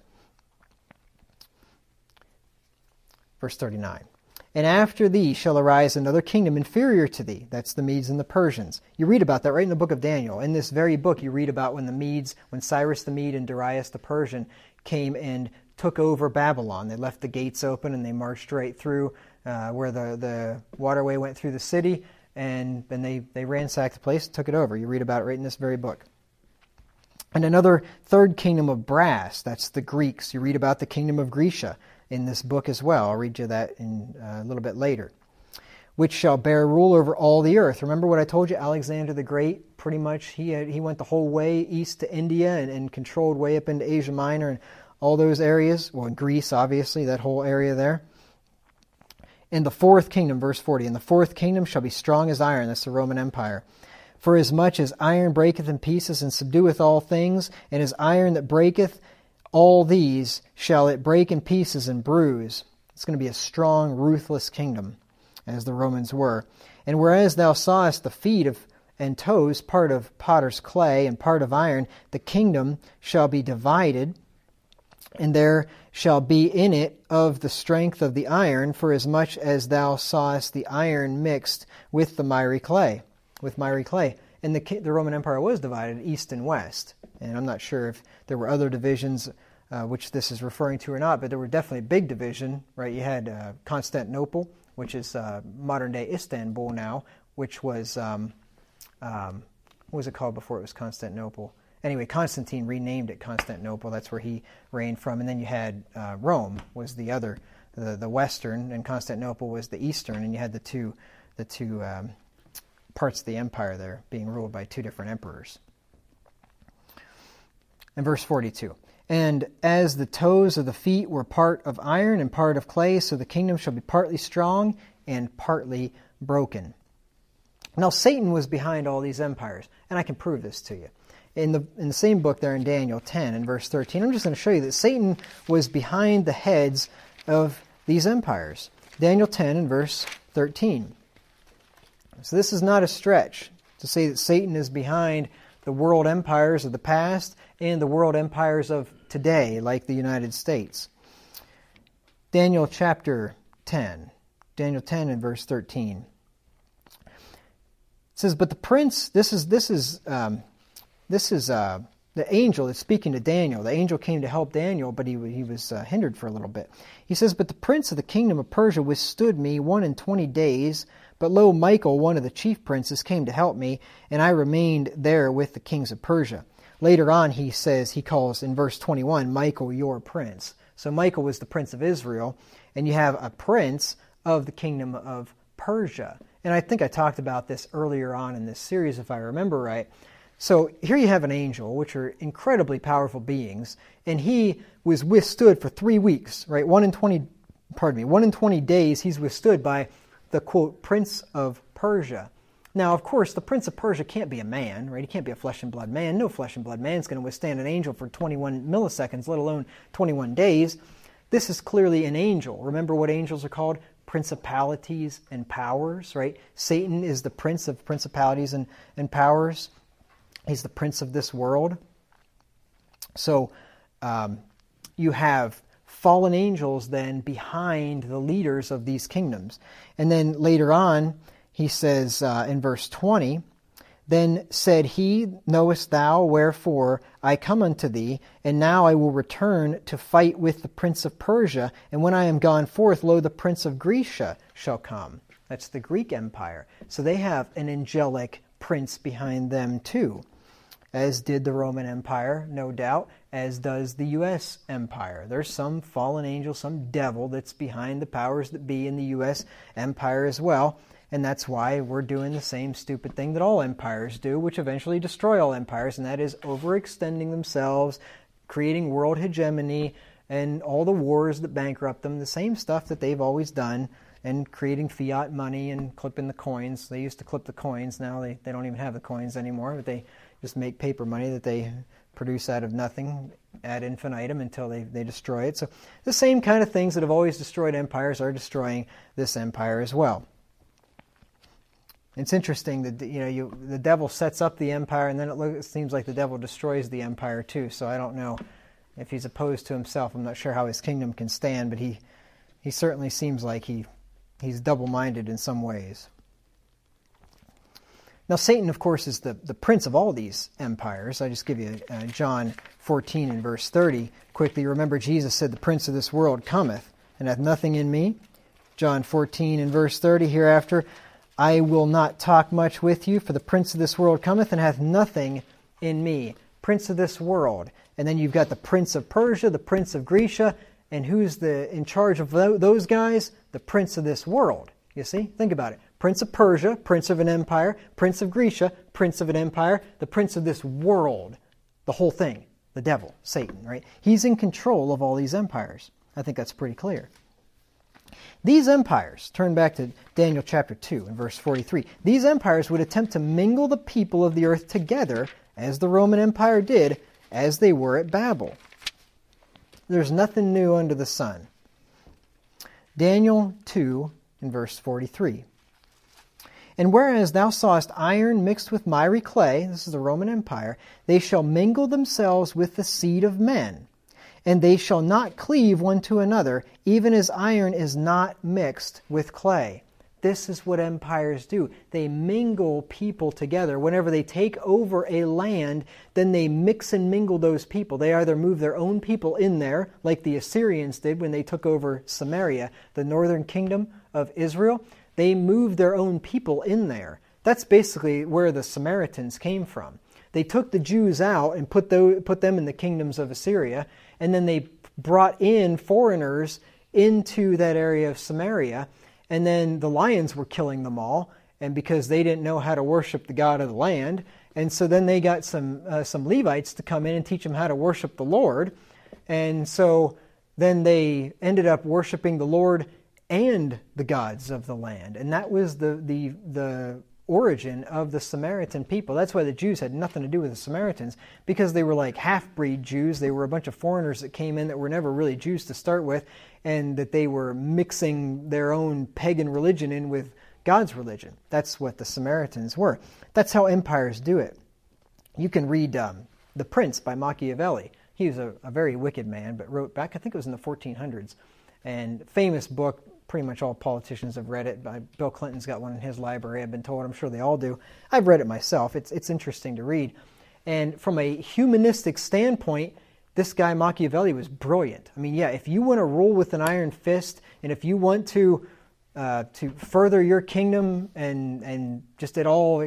Verse 39. "And after thee shall arise another kingdom inferior to thee." That's the Medes and the Persians. You read about that right in the book of Daniel. In this very book, you read about when Cyrus the Mede and Darius the Persian came and took over Babylon. They left the gates open and they marched right through where the waterway went through the city, and then they ransacked the place and took it over. You read about it right in this very book. And another third kingdom of brass, that's the Greeks. You read about the kingdom of Grecia in this book as well. I'll read you that in a little bit later. "Which shall bear rule over all the earth." Remember what I told you? Alexander the Great, pretty much, he went the whole way east to India and controlled way up into Asia Minor and all those areas. Well, Greece, obviously, that whole area there. "And the fourth kingdom," verse 40, "and the fourth kingdom shall be strong as iron." That's the Roman Empire. "For as much as iron breaketh in pieces and subdueth all things, and as iron that breaketh all these shall it break in pieces and bruise." It's going to be a strong, ruthless kingdom, as the Romans were. "And whereas thou sawest the feet and toes, part of potter's clay and part of iron, the kingdom shall be divided, and there shall be in it of the strength of the iron, for as much as thou sawest the iron mixed with the miry clay." With miry clay. And the Roman Empire was divided east and west. And I'm not sure if there were other divisions which this is referring to or not, but there were definitely a big division, right? You had Constantinople, which is modern-day Istanbul now, which was, what was it called before it was Constantinople? Anyway, Constantine renamed it Constantinople. That's where he reigned from. And then you had Rome was the other, the western, and Constantinople was the eastern, and you had the two parts of the empire there being ruled by two different emperors. And verse 42, "And as the toes of the feet were part of iron and part of clay, so the kingdom shall be partly strong and partly broken." Now Satan was behind all these empires, and I can prove this to you. In the same book there in Daniel 10 and verse 13, I'm just going to show you that Satan was behind the heads of these empires. Daniel 10 and verse 13. So this is not a stretch to say that Satan is behind the world empires of the past and the world empires of today, like the United States. Daniel chapter 10. Daniel 10 and verse 13. It says, "But the prince," this is the angel that's speaking to Daniel. The angel came to help Daniel, but he was hindered for a little bit. He says, "But the prince of the kingdom of Persia withstood me 21 days. But lo, Michael, one of the chief princes, came to help me, and I remained there with the kings of Persia." Later on, he calls in verse 21, Michael your prince. So Michael was the prince of Israel, and you have a prince of the kingdom of Persia. And I think I talked about this earlier on in this series, if I remember right. So here you have an angel, which are incredibly powerful beings, and he was withstood for 3 weeks, right? 1 in 20 days he's withstood by the, quote, prince of Persia. Now, of course, the prince of Persia can't be a man, right? He can't be a flesh and blood man. No flesh and blood man is going to withstand an angel for 21 milliseconds, let alone 21 days. This is clearly an angel. Remember what angels are called? Principalities and powers, right? Satan is the prince of principalities and powers. He's the prince of this world. So you have fallen angels then behind the leaders of these kingdoms. And then later on, he says in verse 20, Then said he, Knowest thou wherefore I come unto thee? And now I will return to fight with the prince of Persia, and when I am gone forth, lo, the prince of Grecia shall come. That's the Greek Empire. So they have an angelic prince behind them too, as did the Roman Empire, no doubt, as does the U.S. Empire. There's some fallen angel, some devil that's behind the powers that be in the U.S. Empire as well. And that's why we're doing the same stupid thing that all empires do, which eventually destroy all empires, and that is overextending themselves, creating world hegemony, and all the wars that bankrupt them, the same stuff that they've always done, and creating fiat money and clipping the coins. They used to clip the coins. Now they don't even have the coins anymore, but they just make paper money that they produce out of nothing ad infinitum until they destroy it. So the same kind of things that have always destroyed empires are destroying this empire as well. It's interesting that the devil sets up the empire, and then it seems like the devil destroys the empire too. So I don't know if he's opposed to himself. I'm not sure how his kingdom can stand, but he certainly seems like he's double-minded in some ways. Now Satan, of course, is the prince of all these empires. I just give you John 14 and verse 30. Quickly, remember Jesus said, the prince of this world cometh, and hath nothing in me. John 14 and verse 30, hereafter, I will not talk much with you, for the prince of this world cometh and hath nothing in me. Prince of this world. And then you've got the prince of Persia, the prince of Grecia, and who's in charge of those guys? The prince of this world. You see? Think about it. Prince of Persia, prince of an empire. Prince of Grecia, prince of an empire. The prince of this world. The whole thing. The devil, Satan, right? He's in control of all these empires. I think that's pretty clear. These empires, turn back to Daniel chapter 2 and verse 43, these empires would attempt to mingle the people of the earth together, as the Roman Empire did, as they were at Babel. There's nothing new under the sun. Daniel 2 and verse 43. And whereas thou sawest iron mixed with miry clay, this is the Roman Empire, they shall mingle themselves with the seed of men, and they shall not cleave one to another, even as iron is not mixed with clay. This is what empires do. They mingle people together. Whenever they take over a land, then they mix and mingle those people. They either move their own people in there, like the Assyrians did when they took over Samaria, the northern kingdom of Israel. They moved their own people in there. That's basically where the Samaritans came from. They took the Jews out and put them in the kingdoms of Assyria, and then they brought in foreigners into that area of Samaria, and then the lions were killing them all, and because they didn't know how to worship the God of the land, and so then they got some Levites to come in and teach them how to worship the Lord, and so then they ended up worshiping the Lord and the gods of the land, and that was the origin of the Samaritan people. That's why the Jews had nothing to do with the Samaritans, because they were like half-breed Jews. They were a bunch of foreigners that came in that were never really Jews to start with, and that they were mixing their own pagan religion in with God's religion. That's what the Samaritans were. That's how empires do it. You can read The Prince by Machiavelli. He was a very wicked man, but wrote back, I think it was in the 1400s, and famous book. Pretty much all politicians have read it. Bill Clinton's got one in his library, I've been told. I'm sure they all do. I've read it myself. It's interesting to read. And from a humanistic standpoint, this guy Machiavelli was brilliant. I mean, yeah, if you want to rule with an iron fist, and if you want to further your kingdom and just at all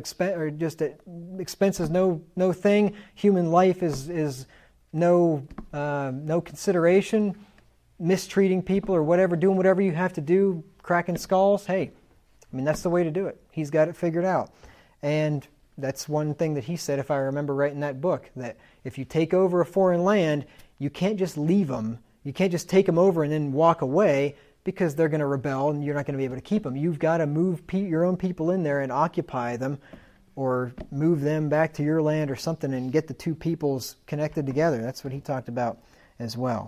expenses no thing, human life is no consideration, mistreating people or whatever, doing whatever you have to do, cracking skulls, hey, I mean, that's the way to do it. He's got it figured out. And that's one thing that he said, if I remember right in that book, that if you take over a foreign land, you can't just leave them. You can't just take them over and then walk away, because they're going to rebel and you're not going to be able to keep them. You've got to move your own people in there and occupy them, or move them back to your land or something, and get the two peoples connected together. That's what he talked about as well.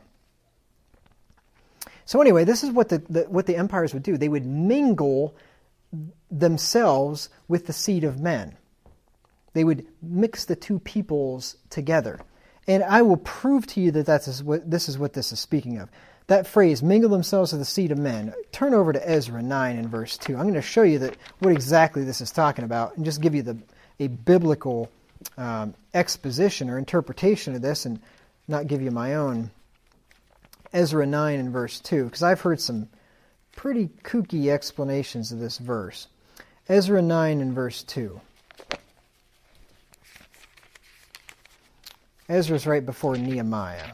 So anyway, this is what the empires would do. They would mingle themselves with the seed of men. They would mix the two peoples together. And I will prove to you that this is what this is speaking of. That phrase, mingle themselves with the seed of men. Turn over to Ezra 9 and verse 2. I'm going to show you what exactly this is talking about, and just give you a biblical exposition or interpretation of this and not give you my own. Ezra 9 and verse 2, because I've heard some pretty kooky explanations of this verse. Ezra 9 and verse 2. Ezra's right before Nehemiah.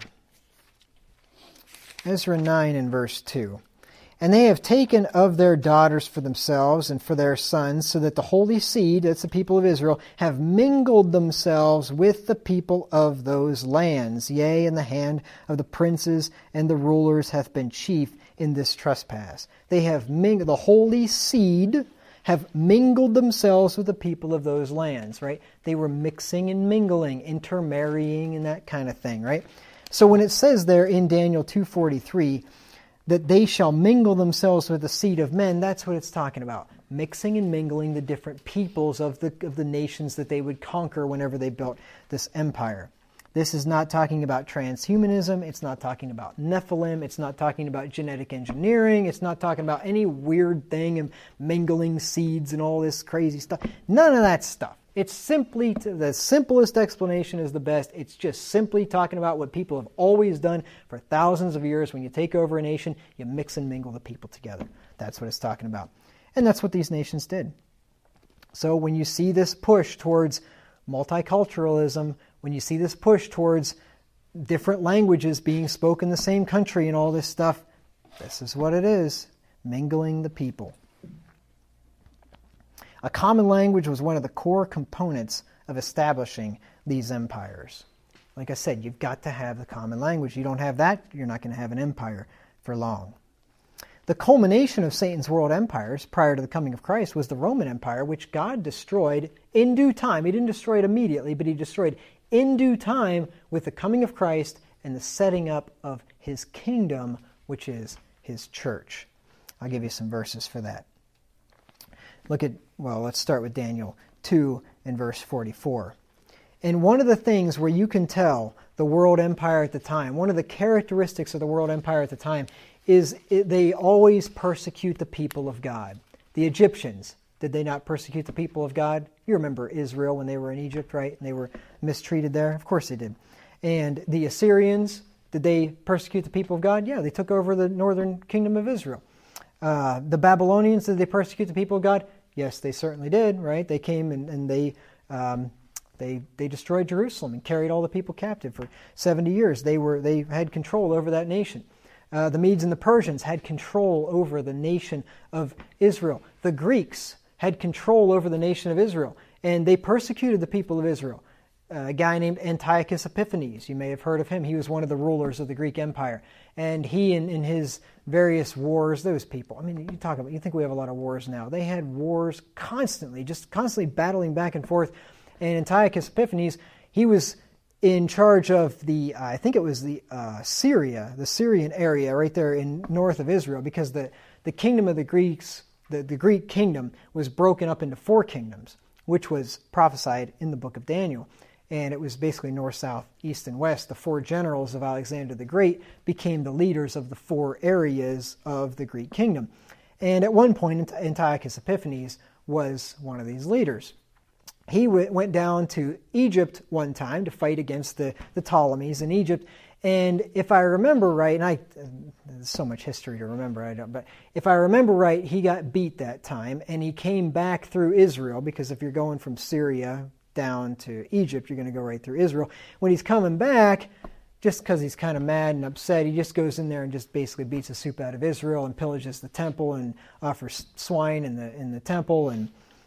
Ezra 9 and verse 2. And they have taken of their daughters for themselves and for their sons, so that the holy seed, that's the people of Israel, have mingled themselves with the people of those lands. Yea, and the hand of the princes and the rulers hath been chief in this trespass. They have mingled, the holy seed have mingled themselves with the people of those lands, right? They were mixing and mingling, intermarrying and that kind of thing, right? So when it says there in Daniel 2:43 that they shall mingle themselves with the seed of men, that's what it's talking about. Mixing and mingling the different peoples of the nations that they would conquer whenever they built this empire. This is not talking about transhumanism. It's not talking about Nephilim. It's not talking about genetic engineering. It's not talking about any weird thing and mingling seeds and all this crazy stuff. None of that stuff. It's simply, the simplest explanation is the best. It's just simply talking about what people have always done for thousands of years. When you take over a nation, you mix and mingle the people together. That's what it's talking about. And that's what these nations did. So when you see this push towards multiculturalism, when you see this push towards different languages being spoken in the same country and all this stuff, this is what it is, mingling the people. A common language was one of the core components of establishing these empires. Like I said, you've got to have the common language. You don't have that, you're not going to have an empire for long. The culmination of Satan's world empires prior to the coming of Christ was the Roman Empire, which God destroyed in due time. He didn't destroy it immediately, but he destroyed in due time with the coming of Christ and the setting up of his kingdom, which is his church. I'll give you some verses for that. Let's start with Daniel 2 and verse 44. And one of the things where you can tell the world empire at the time, one of the characteristics of the world empire at the time, is they always persecute the people of God. The Egyptians, did they not persecute the people of God? You remember Israel when they were in Egypt, right? And they were mistreated there? Of course they did. And the Assyrians, did they persecute the people of God? Yeah, they took over the northern kingdom of Israel. The Babylonians, did they persecute the people of God? Yes, they certainly did, right? They came and they destroyed Jerusalem and carried all the people captive for 70 years. They had control over that nation. The Medes and the Persians had control over the nation of Israel. The Greeks had control over the nation of Israel, and they persecuted the people of Israel. A guy named Antiochus Epiphanes, you may have heard of him. He was one of the rulers of the Greek Empire. And he, in his various wars, those people, I mean, you think we have a lot of wars now. They had wars constantly, just constantly battling back and forth. And Antiochus Epiphanes, he was in charge of the Syrian area right there in north of Israel, because the kingdom of the Greeks, the Greek kingdom, was broken up into 4 kingdoms, which was prophesied in the book of Daniel. And it was basically north, south, east, and west. The 4 generals of Alexander the Great became the leaders of the 4 areas of the Greek kingdom. And at one point, Antiochus Epiphanes was one of these leaders. He went down to Egypt one time to fight against the Ptolemies in Egypt. And if I remember right, and there's so much history to remember, but if I remember right, he got beat that time, and he came back through Israel, because if you're going from Syria down to Egypt, you're going to go right through Israel. When he's coming back, just because he's kind of mad and upset, he just goes in there and just basically beats the soup out of Israel and pillages the temple and offers swine in the temple. And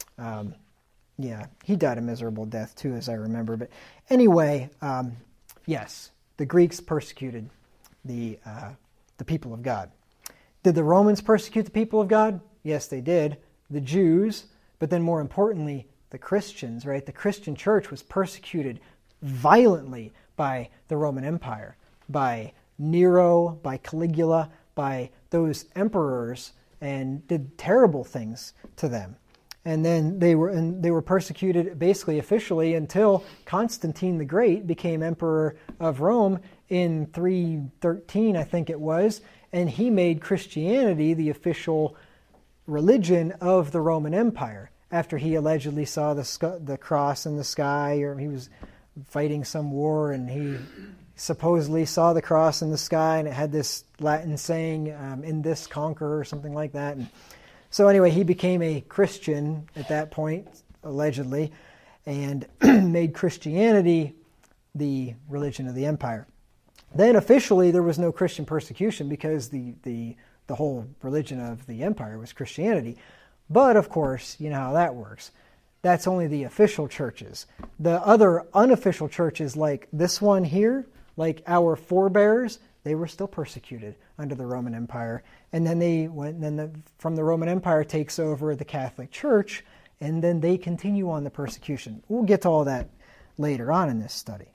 he died a miserable death too, as I remember. But anyway, yes, the Greeks persecuted the people of God. Did the Romans persecute the people of God? Yes, they did. The Jews, but then more importantly, the Christians, right? The Christian church was persecuted violently by the Roman Empire, by Nero, by Caligula, by those emperors, and did terrible things to them. And then they were persecuted basically officially until Constantine the Great became emperor of Rome in 313, I think it was, and he made Christianity the official religion of the Roman Empire. after he allegedly saw the cross in the sky, or he was fighting some war and he supposedly saw the cross in the sky, and it had this Latin saying, "In this conquer," or something like that. And so anyway, he became a Christian at that point, allegedly, and made Christianity the religion of the empire. Then officially there was no Christian persecution because the whole religion of the empire was Christianity. But of course, you know how that works. That's only the official churches. The other unofficial churches, like this one here, like our forebears, they were still persecuted under the Roman Empire. And then from the Roman Empire takes over the Catholic Church, and then they continue on the persecution. We'll get to all that later on in this study.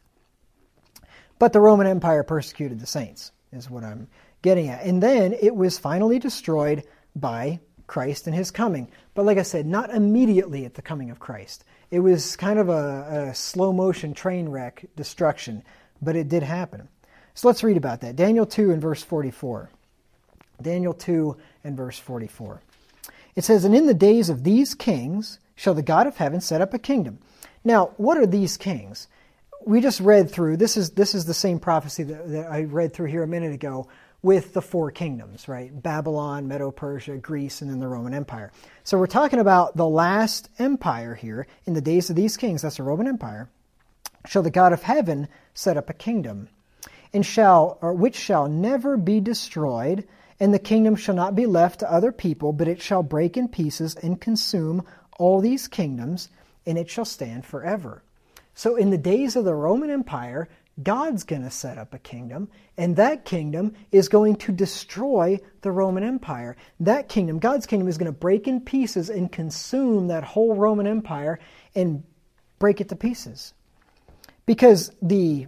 But the Roman Empire persecuted the saints, is what I'm getting at. And then it was finally destroyed by Christ and his coming. But like I said, not immediately at the coming of Christ. It was kind of a slow motion train wreck destruction, but it did happen. So let's read about that. Daniel 2 and verse 44. Daniel 2 and verse 44. It says, "And in the days of these kings shall the God of heaven set up a kingdom." Now, what are these kings? We just read through, this is the same prophecy that I read through here a minute ago with the four kingdoms, right? Babylon, Medo-Persia, Greece, and then the Roman Empire. So we're talking about the last empire here. In the days of these kings, that's the Roman Empire, shall the God of heaven set up a kingdom, which shall never be destroyed, and the kingdom shall not be left to other people, but it shall break in pieces and consume all these kingdoms, and it shall stand forever. So in the days of the Roman Empire, God's going to set up a kingdom, and that kingdom is going to destroy the Roman Empire. That kingdom, God's kingdom, is going to break in pieces and consume that whole Roman Empire and break it to pieces. Because the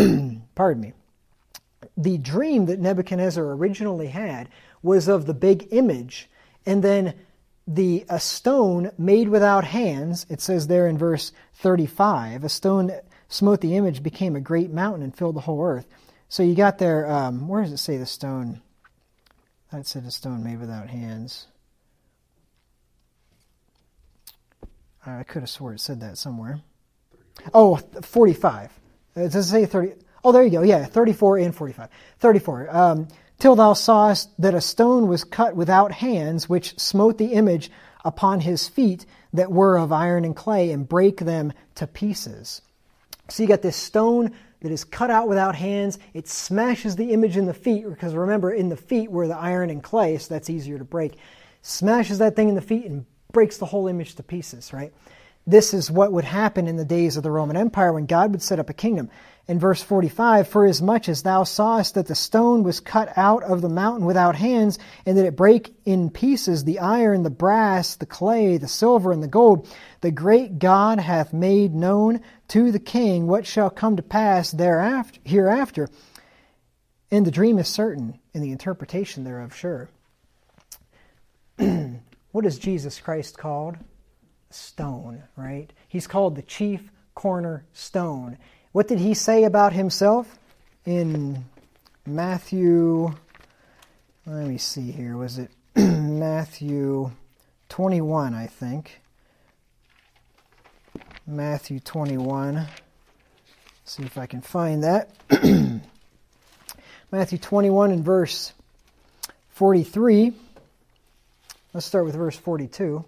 dream that Nebuchadnezzar originally had was of the big image, and then a stone made without hands, it says there in verse 35, a stone that smote the image became a great mountain and filled the whole earth. So you got there, where does it say the stone? That said a stone made without hands. I could have swore it said that somewhere. Oh, 45. Does it say 30? Oh, there you go. Yeah, 34 and 45. 34. Till thou sawest that a stone was cut without hands, which smote the image upon his feet that were of iron and clay, and brake them to pieces. So you got this stone that is cut out without hands. It smashes the image in the feet, because remember, in the feet were the iron and clay, so that's easier to break. Smashes that thing in the feet and breaks the whole image to pieces, right? This is what would happen in the days of the Roman Empire when God would set up a kingdom. In verse 45, "For as much as thou sawest that the stone was cut out of the mountain without hands, and that it brake in pieces the iron, the brass, the clay, the silver, and the gold, the great God hath made known to the king what shall come to pass hereafter. And the dream is certain, and the interpretation thereof sure." What is Jesus Christ called? Stone, right? He's called the chief cornerstone. What did he say about himself in Matthew? Let me see here. Was it Matthew 21, I think? Matthew 21. See if I can find that. Matthew 21 and verse 43. Let's start with verse 42.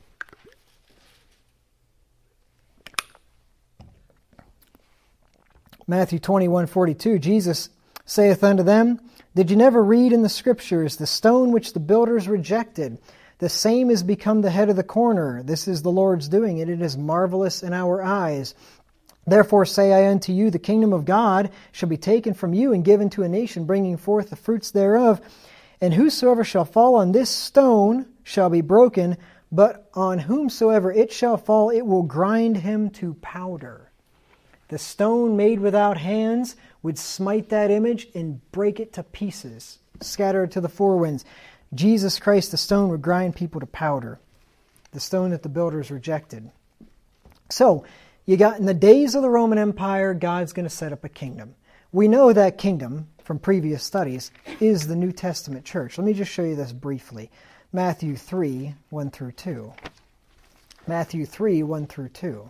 Matthew 21:42, Jesus saith unto them, "Did you never read in the Scriptures, the stone which the builders rejected, the same is become the head of the corner? This is the Lord's doing, and it is marvelous in our eyes. Therefore say I unto you, the kingdom of God shall be taken from you and given to a nation, bringing forth the fruits thereof. And whosoever shall fall on this stone shall be broken, but on whomsoever it shall fall, it will grind him to powder." The stone made without hands would smite that image and break it to pieces, scatter it to the four winds. Jesus Christ, the stone, would grind people to powder. The stone that the builders rejected. So, you got in the days of the Roman Empire, God's going to set up a kingdom. We know that kingdom from previous studies is the New Testament church. Let me just show you this briefly. Matthew 3, 1 through 2. Matthew 3, 1 through 2.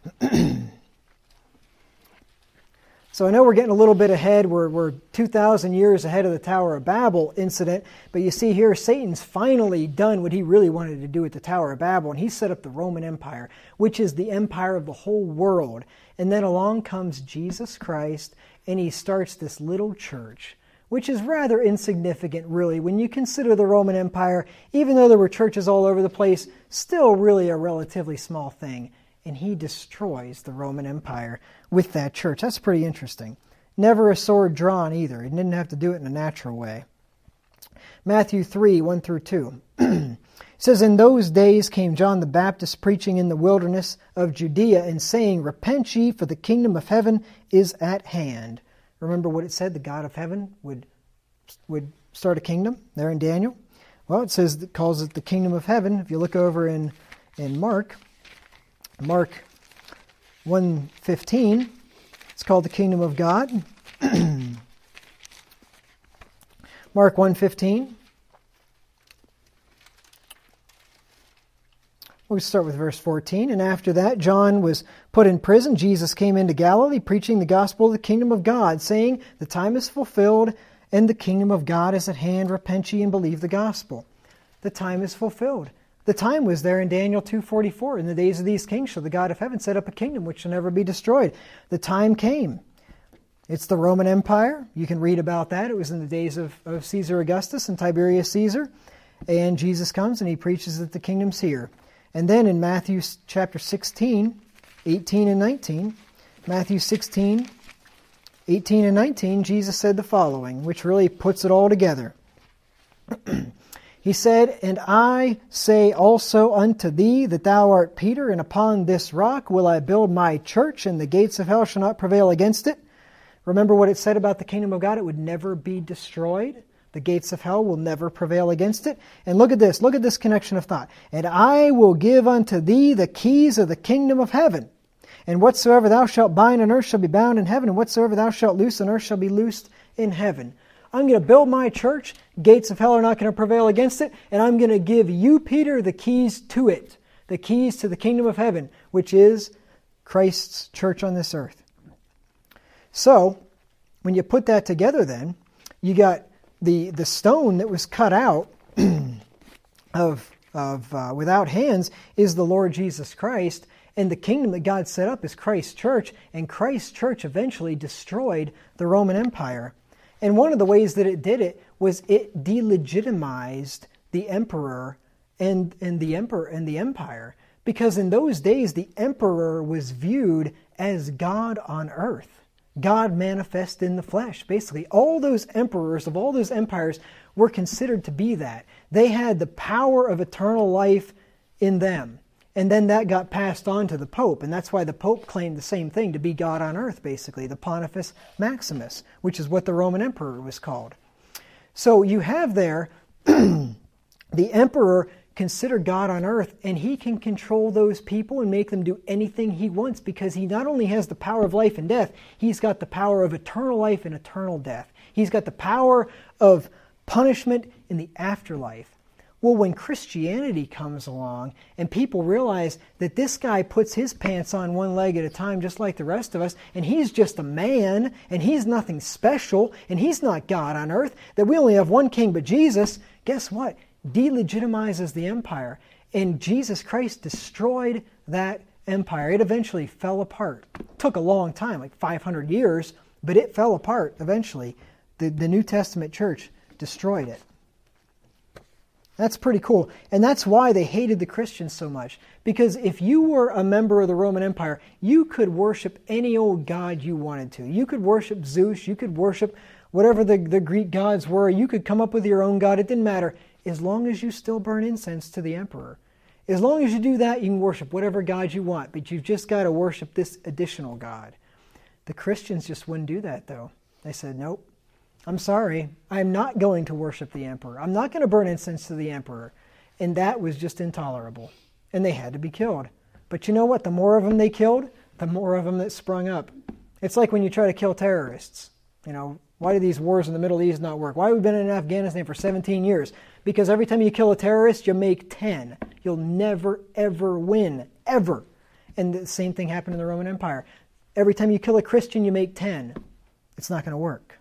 So I know we're getting a little bit ahead. We're 2,000 years ahead of the Tower of Babel incident. But you see here, Satan's finally done what he really wanted to do at the Tower of Babel. And he set up the Roman Empire, which is the empire of the whole world. And then along comes Jesus Christ, and he starts this little church, which is rather insignificant, really. When you consider the Roman Empire, even though there were churches all over the place, still really a relatively small thing. And he destroys the Roman Empire with that church. That's pretty interesting. Never a sword drawn either. He didn't have to do it in a natural way. Matthew 3, 1 through 2. It says, "In those days came John the Baptist preaching in the wilderness of Judea and saying, Repent ye, for the kingdom of heaven is at hand." Remember what it said? The God of heaven would start a kingdom there in Daniel. Well, it says, it calls it the kingdom of heaven. If you look over in Mark 1:15, it's called the kingdom of God. Mark 1:15. We'll start with verse 14. "And after that, John was put in prison. Jesus came into Galilee, preaching the gospel of the kingdom of God, saying, The time is fulfilled, and the kingdom of God is at hand. Repent ye and believe the gospel." The time is fulfilled. The time was there in Daniel 2:44. "In the days of these kings shall the God of heaven set up a kingdom which shall never be destroyed." The time came. It's the Roman Empire. You can read about that. It was in the days of Caesar Augustus and Tiberius Caesar. And Jesus comes and he preaches that the kingdom's here. And then in Matthew chapter 16, 18 and 19, Matthew 16, 18 and 19, Jesus said the following, which really puts it all together. He said, "And I say also unto thee that thou art Peter, and upon this rock will I build my church, and the gates of hell shall not prevail against it." Remember what it said about the kingdom of God? It would never be destroyed. The gates of hell will never prevail against it. And look at this connection of thought. "And I will give unto thee the keys of the kingdom of heaven. And whatsoever thou shalt bind on earth shall be bound in heaven, and whatsoever thou shalt loose on earth shall be loosed in heaven." I'm going to build my church. Gates of hell are not going to prevail against it. And I'm going to give you, Peter, the keys to it. The keys to the kingdom of heaven, which is Christ's church on this earth. So, when you put that together then, you got the stone that was cut out without hands is the Lord Jesus Christ. And the kingdom that God set up is Christ's church. And Christ's church eventually destroyed the Roman Empire. And one of the ways that it did it was it delegitimized the emperor and the empire. Because in those days, the emperor was viewed as God on earth. God manifest in the flesh. Basically, all those emperors of all those empires were considered to be that. They had the power of eternal life in them. And then that got passed on to the Pope, and that's why the Pope claimed the same thing, to be God on earth, basically, the Pontifex Maximus, which is what the Roman Emperor was called. So you have there the Emperor considered God on earth, and he can control those people and make them do anything he wants, because he not only has the power of life and death, he's got the power of eternal life and eternal death. He's got the power of punishment in the afterlife. Well, when Christianity comes along and people realize that this guy puts his pants on one leg at a time just like the rest of us, and he's just a man, and he's nothing special, and he's not God on earth, that we only have one king but Jesus, guess what? Delegitimizes the empire. And Jesus Christ destroyed that empire. It eventually fell apart. It took a long time, like 500 years, but it fell apart eventually. The New Testament church destroyed it. That's pretty cool. And that's why they hated the Christians so much. Because if you were a member of the Roman Empire, you could worship any old god you wanted to. You could worship Zeus. You could worship whatever the Greek gods were. You could come up with your own god. It didn't matter. As long as you still burn incense to the emperor. As long as you do that, you can worship whatever god you want. But you've just got to worship this additional god. The Christians just wouldn't do that, though. They said, nope. I'm sorry, I'm not going to worship the emperor. I'm not going to burn incense to the emperor. And that was just intolerable. And they had to be killed. But you know what? The more of them they killed, the more of them that sprung up. It's like when you try to kill terrorists. Why do these wars in the Middle East not work? Why have we been in Afghanistan for 17 years? Because every time you kill a terrorist, you make 10. You'll never, ever win. Ever. And the same thing happened in the Roman Empire. Every time you kill a Christian, you make 10. It's not going to work.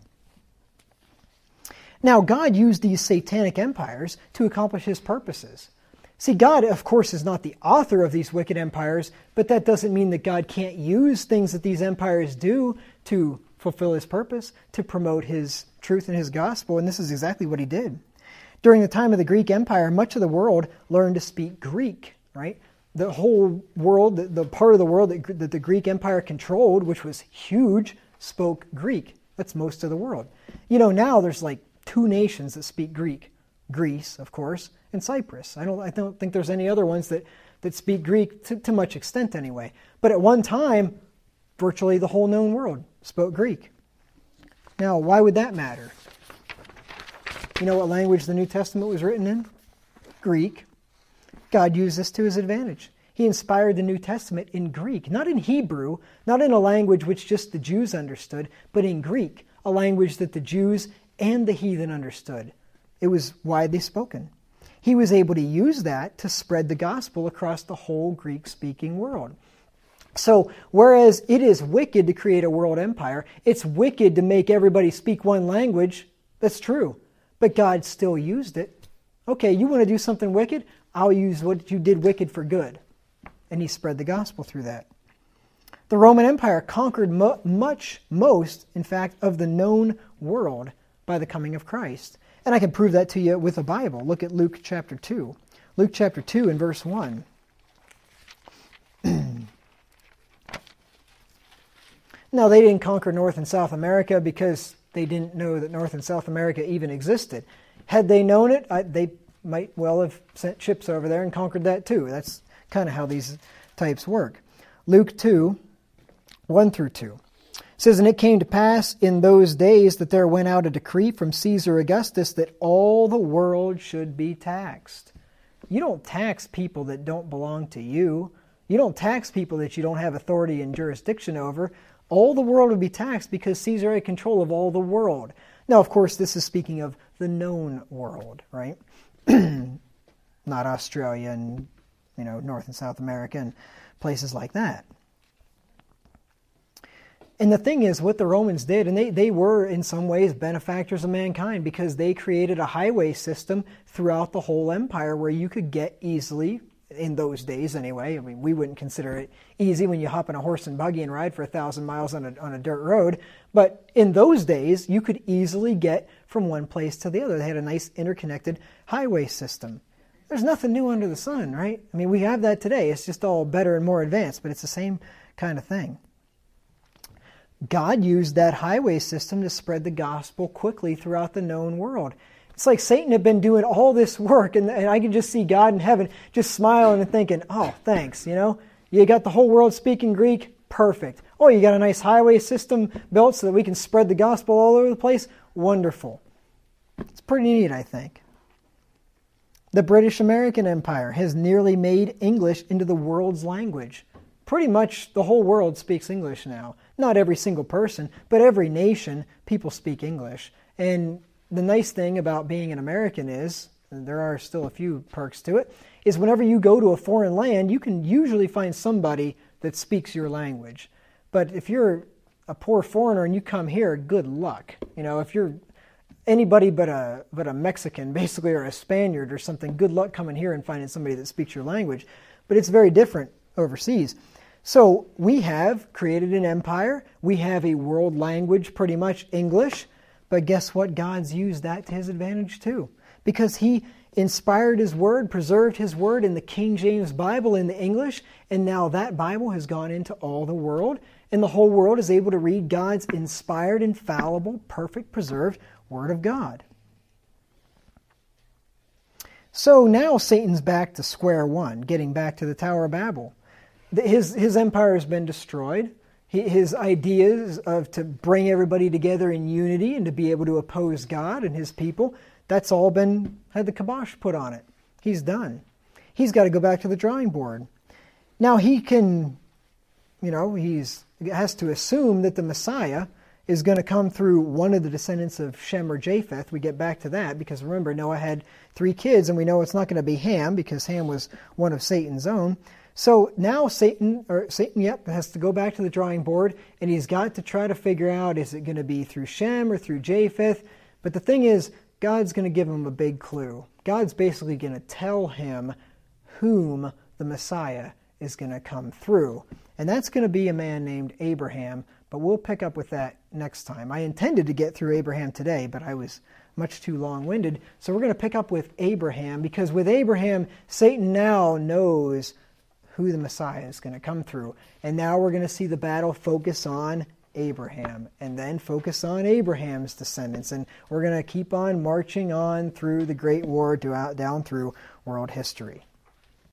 Now, God used these satanic empires to accomplish his purposes. See, God, of course, is not the author of these wicked empires, but that doesn't mean that God can't use things that these empires do to fulfill his purpose, to promote his truth and his gospel, and this is exactly what he did. During the time of the Greek Empire, much of the world learned to speak Greek, right? The whole world, the part of the world that the Greek Empire controlled, which was huge, spoke Greek. That's most of the world. Now there's like 2 nations that speak Greek. Greece, of course, and Cyprus. I don't think there's any other ones that speak Greek to much extent anyway. But at one time, virtually the whole known world spoke Greek. Now, why would that matter? You know what language the New Testament was written in? Greek. God used this to his advantage. He inspired the New Testament in Greek, not in Hebrew, not in a language which just the Jews understood, but in Greek, a language that the Jews and the heathen understood. It was widely spoken. He was able to use that to spread the gospel across the whole Greek-speaking world. So, whereas it is wicked to create a world empire, it's wicked to make everybody speak one language. That's true. But God still used it. Okay, you want to do something wicked? I'll use what you did wicked for good. And he spread the gospel through that. The Roman Empire conquered most, in fact, of the known world by the coming of Christ. And I can prove that to you with the Bible. Look at Luke chapter 2. Luke chapter 2 and verse 1. Now, they didn't conquer North and South America because they didn't know that North and South America even existed. Had they known it, they might well have sent ships over there and conquered that too. That's kind of how these types work. Luke 2, 1 through 2. It says, "And it came to pass in those days that there went out a decree from Caesar Augustus that all the world should be taxed." You don't tax people that don't belong to you. You don't tax people that you don't have authority and jurisdiction over. All the world would be taxed because Caesar had control of all the world. Now, of course, this is speaking of the known world, right? Not Australia and, North and South America and places like that. And the thing is, what the Romans did, and they were in some ways benefactors of mankind because they created a highway system throughout the whole empire where you could get easily, in those days anyway, we wouldn't consider it easy when you hop in a horse and buggy and ride for 1,000 miles on a dirt road, but in those days you could easily get from one place to the other. They had a nice interconnected highway system. There's nothing new under the sun, right? We have that today. It's just all better and more advanced, but it's the same kind of thing. God used that highway system to spread the gospel quickly throughout the known world. It's like Satan had been doing all this work, and I can just see God in heaven just smiling and thinking, oh, thanks, You got the whole world speaking Greek? Perfect. Oh, you got a nice highway system built so that we can spread the gospel all over the place? Wonderful. It's pretty neat, I think. The British American Empire has nearly made English into the world's language. Pretty much the whole world speaks English now. Not every single person, but every nation, people speak English. And the nice thing about being an American is, and there are still a few perks to it, is whenever you go to a foreign land, you can usually find somebody that speaks your language. But if you're a poor foreigner and you come here, good luck. If you're anybody but a Mexican, basically, or a Spaniard or something, good luck coming here and finding somebody that speaks your language. But it's very different overseas. So we have created an empire. We have a world language, pretty much English. But guess what? God's used that to his advantage too. Because he inspired his word, preserved his word in the King James Bible in the English, and now that Bible has gone into all the world, and the whole world is able to read God's inspired, infallible, perfect, preserved Word of God. So now Satan's back to square one, getting back to the Tower of Babel. His empire has been destroyed. His ideas to bring everybody together in unity and to be able to oppose God and his people, that's all had the kibosh put on it. He's done. He's got to go back to the drawing board. Now he can, he has to assume that the Messiah is going to come through one of the descendants of Shem or Japheth. We get back to that because remember, Noah had 3 kids, and we know it's not going to be Ham because Ham was one of Satan's own. So now Satan, has to go back to the drawing board, and he's got to try to figure out, is it going to be through Shem or through Japheth? But the thing is, God's going to give him a big clue. God's basically going to tell him whom the Messiah is going to come through. And that's going to be a man named Abraham, but we'll pick up with that next time. I intended to get through Abraham today, but I was much too long-winded. So we're going to pick up with Abraham, because with Abraham, Satan now knows who the Messiah is going to come through. And now we're going to see the battle focus on Abraham, and then focus on Abraham's descendants. And we're going to keep on marching on through the Great War down through world history.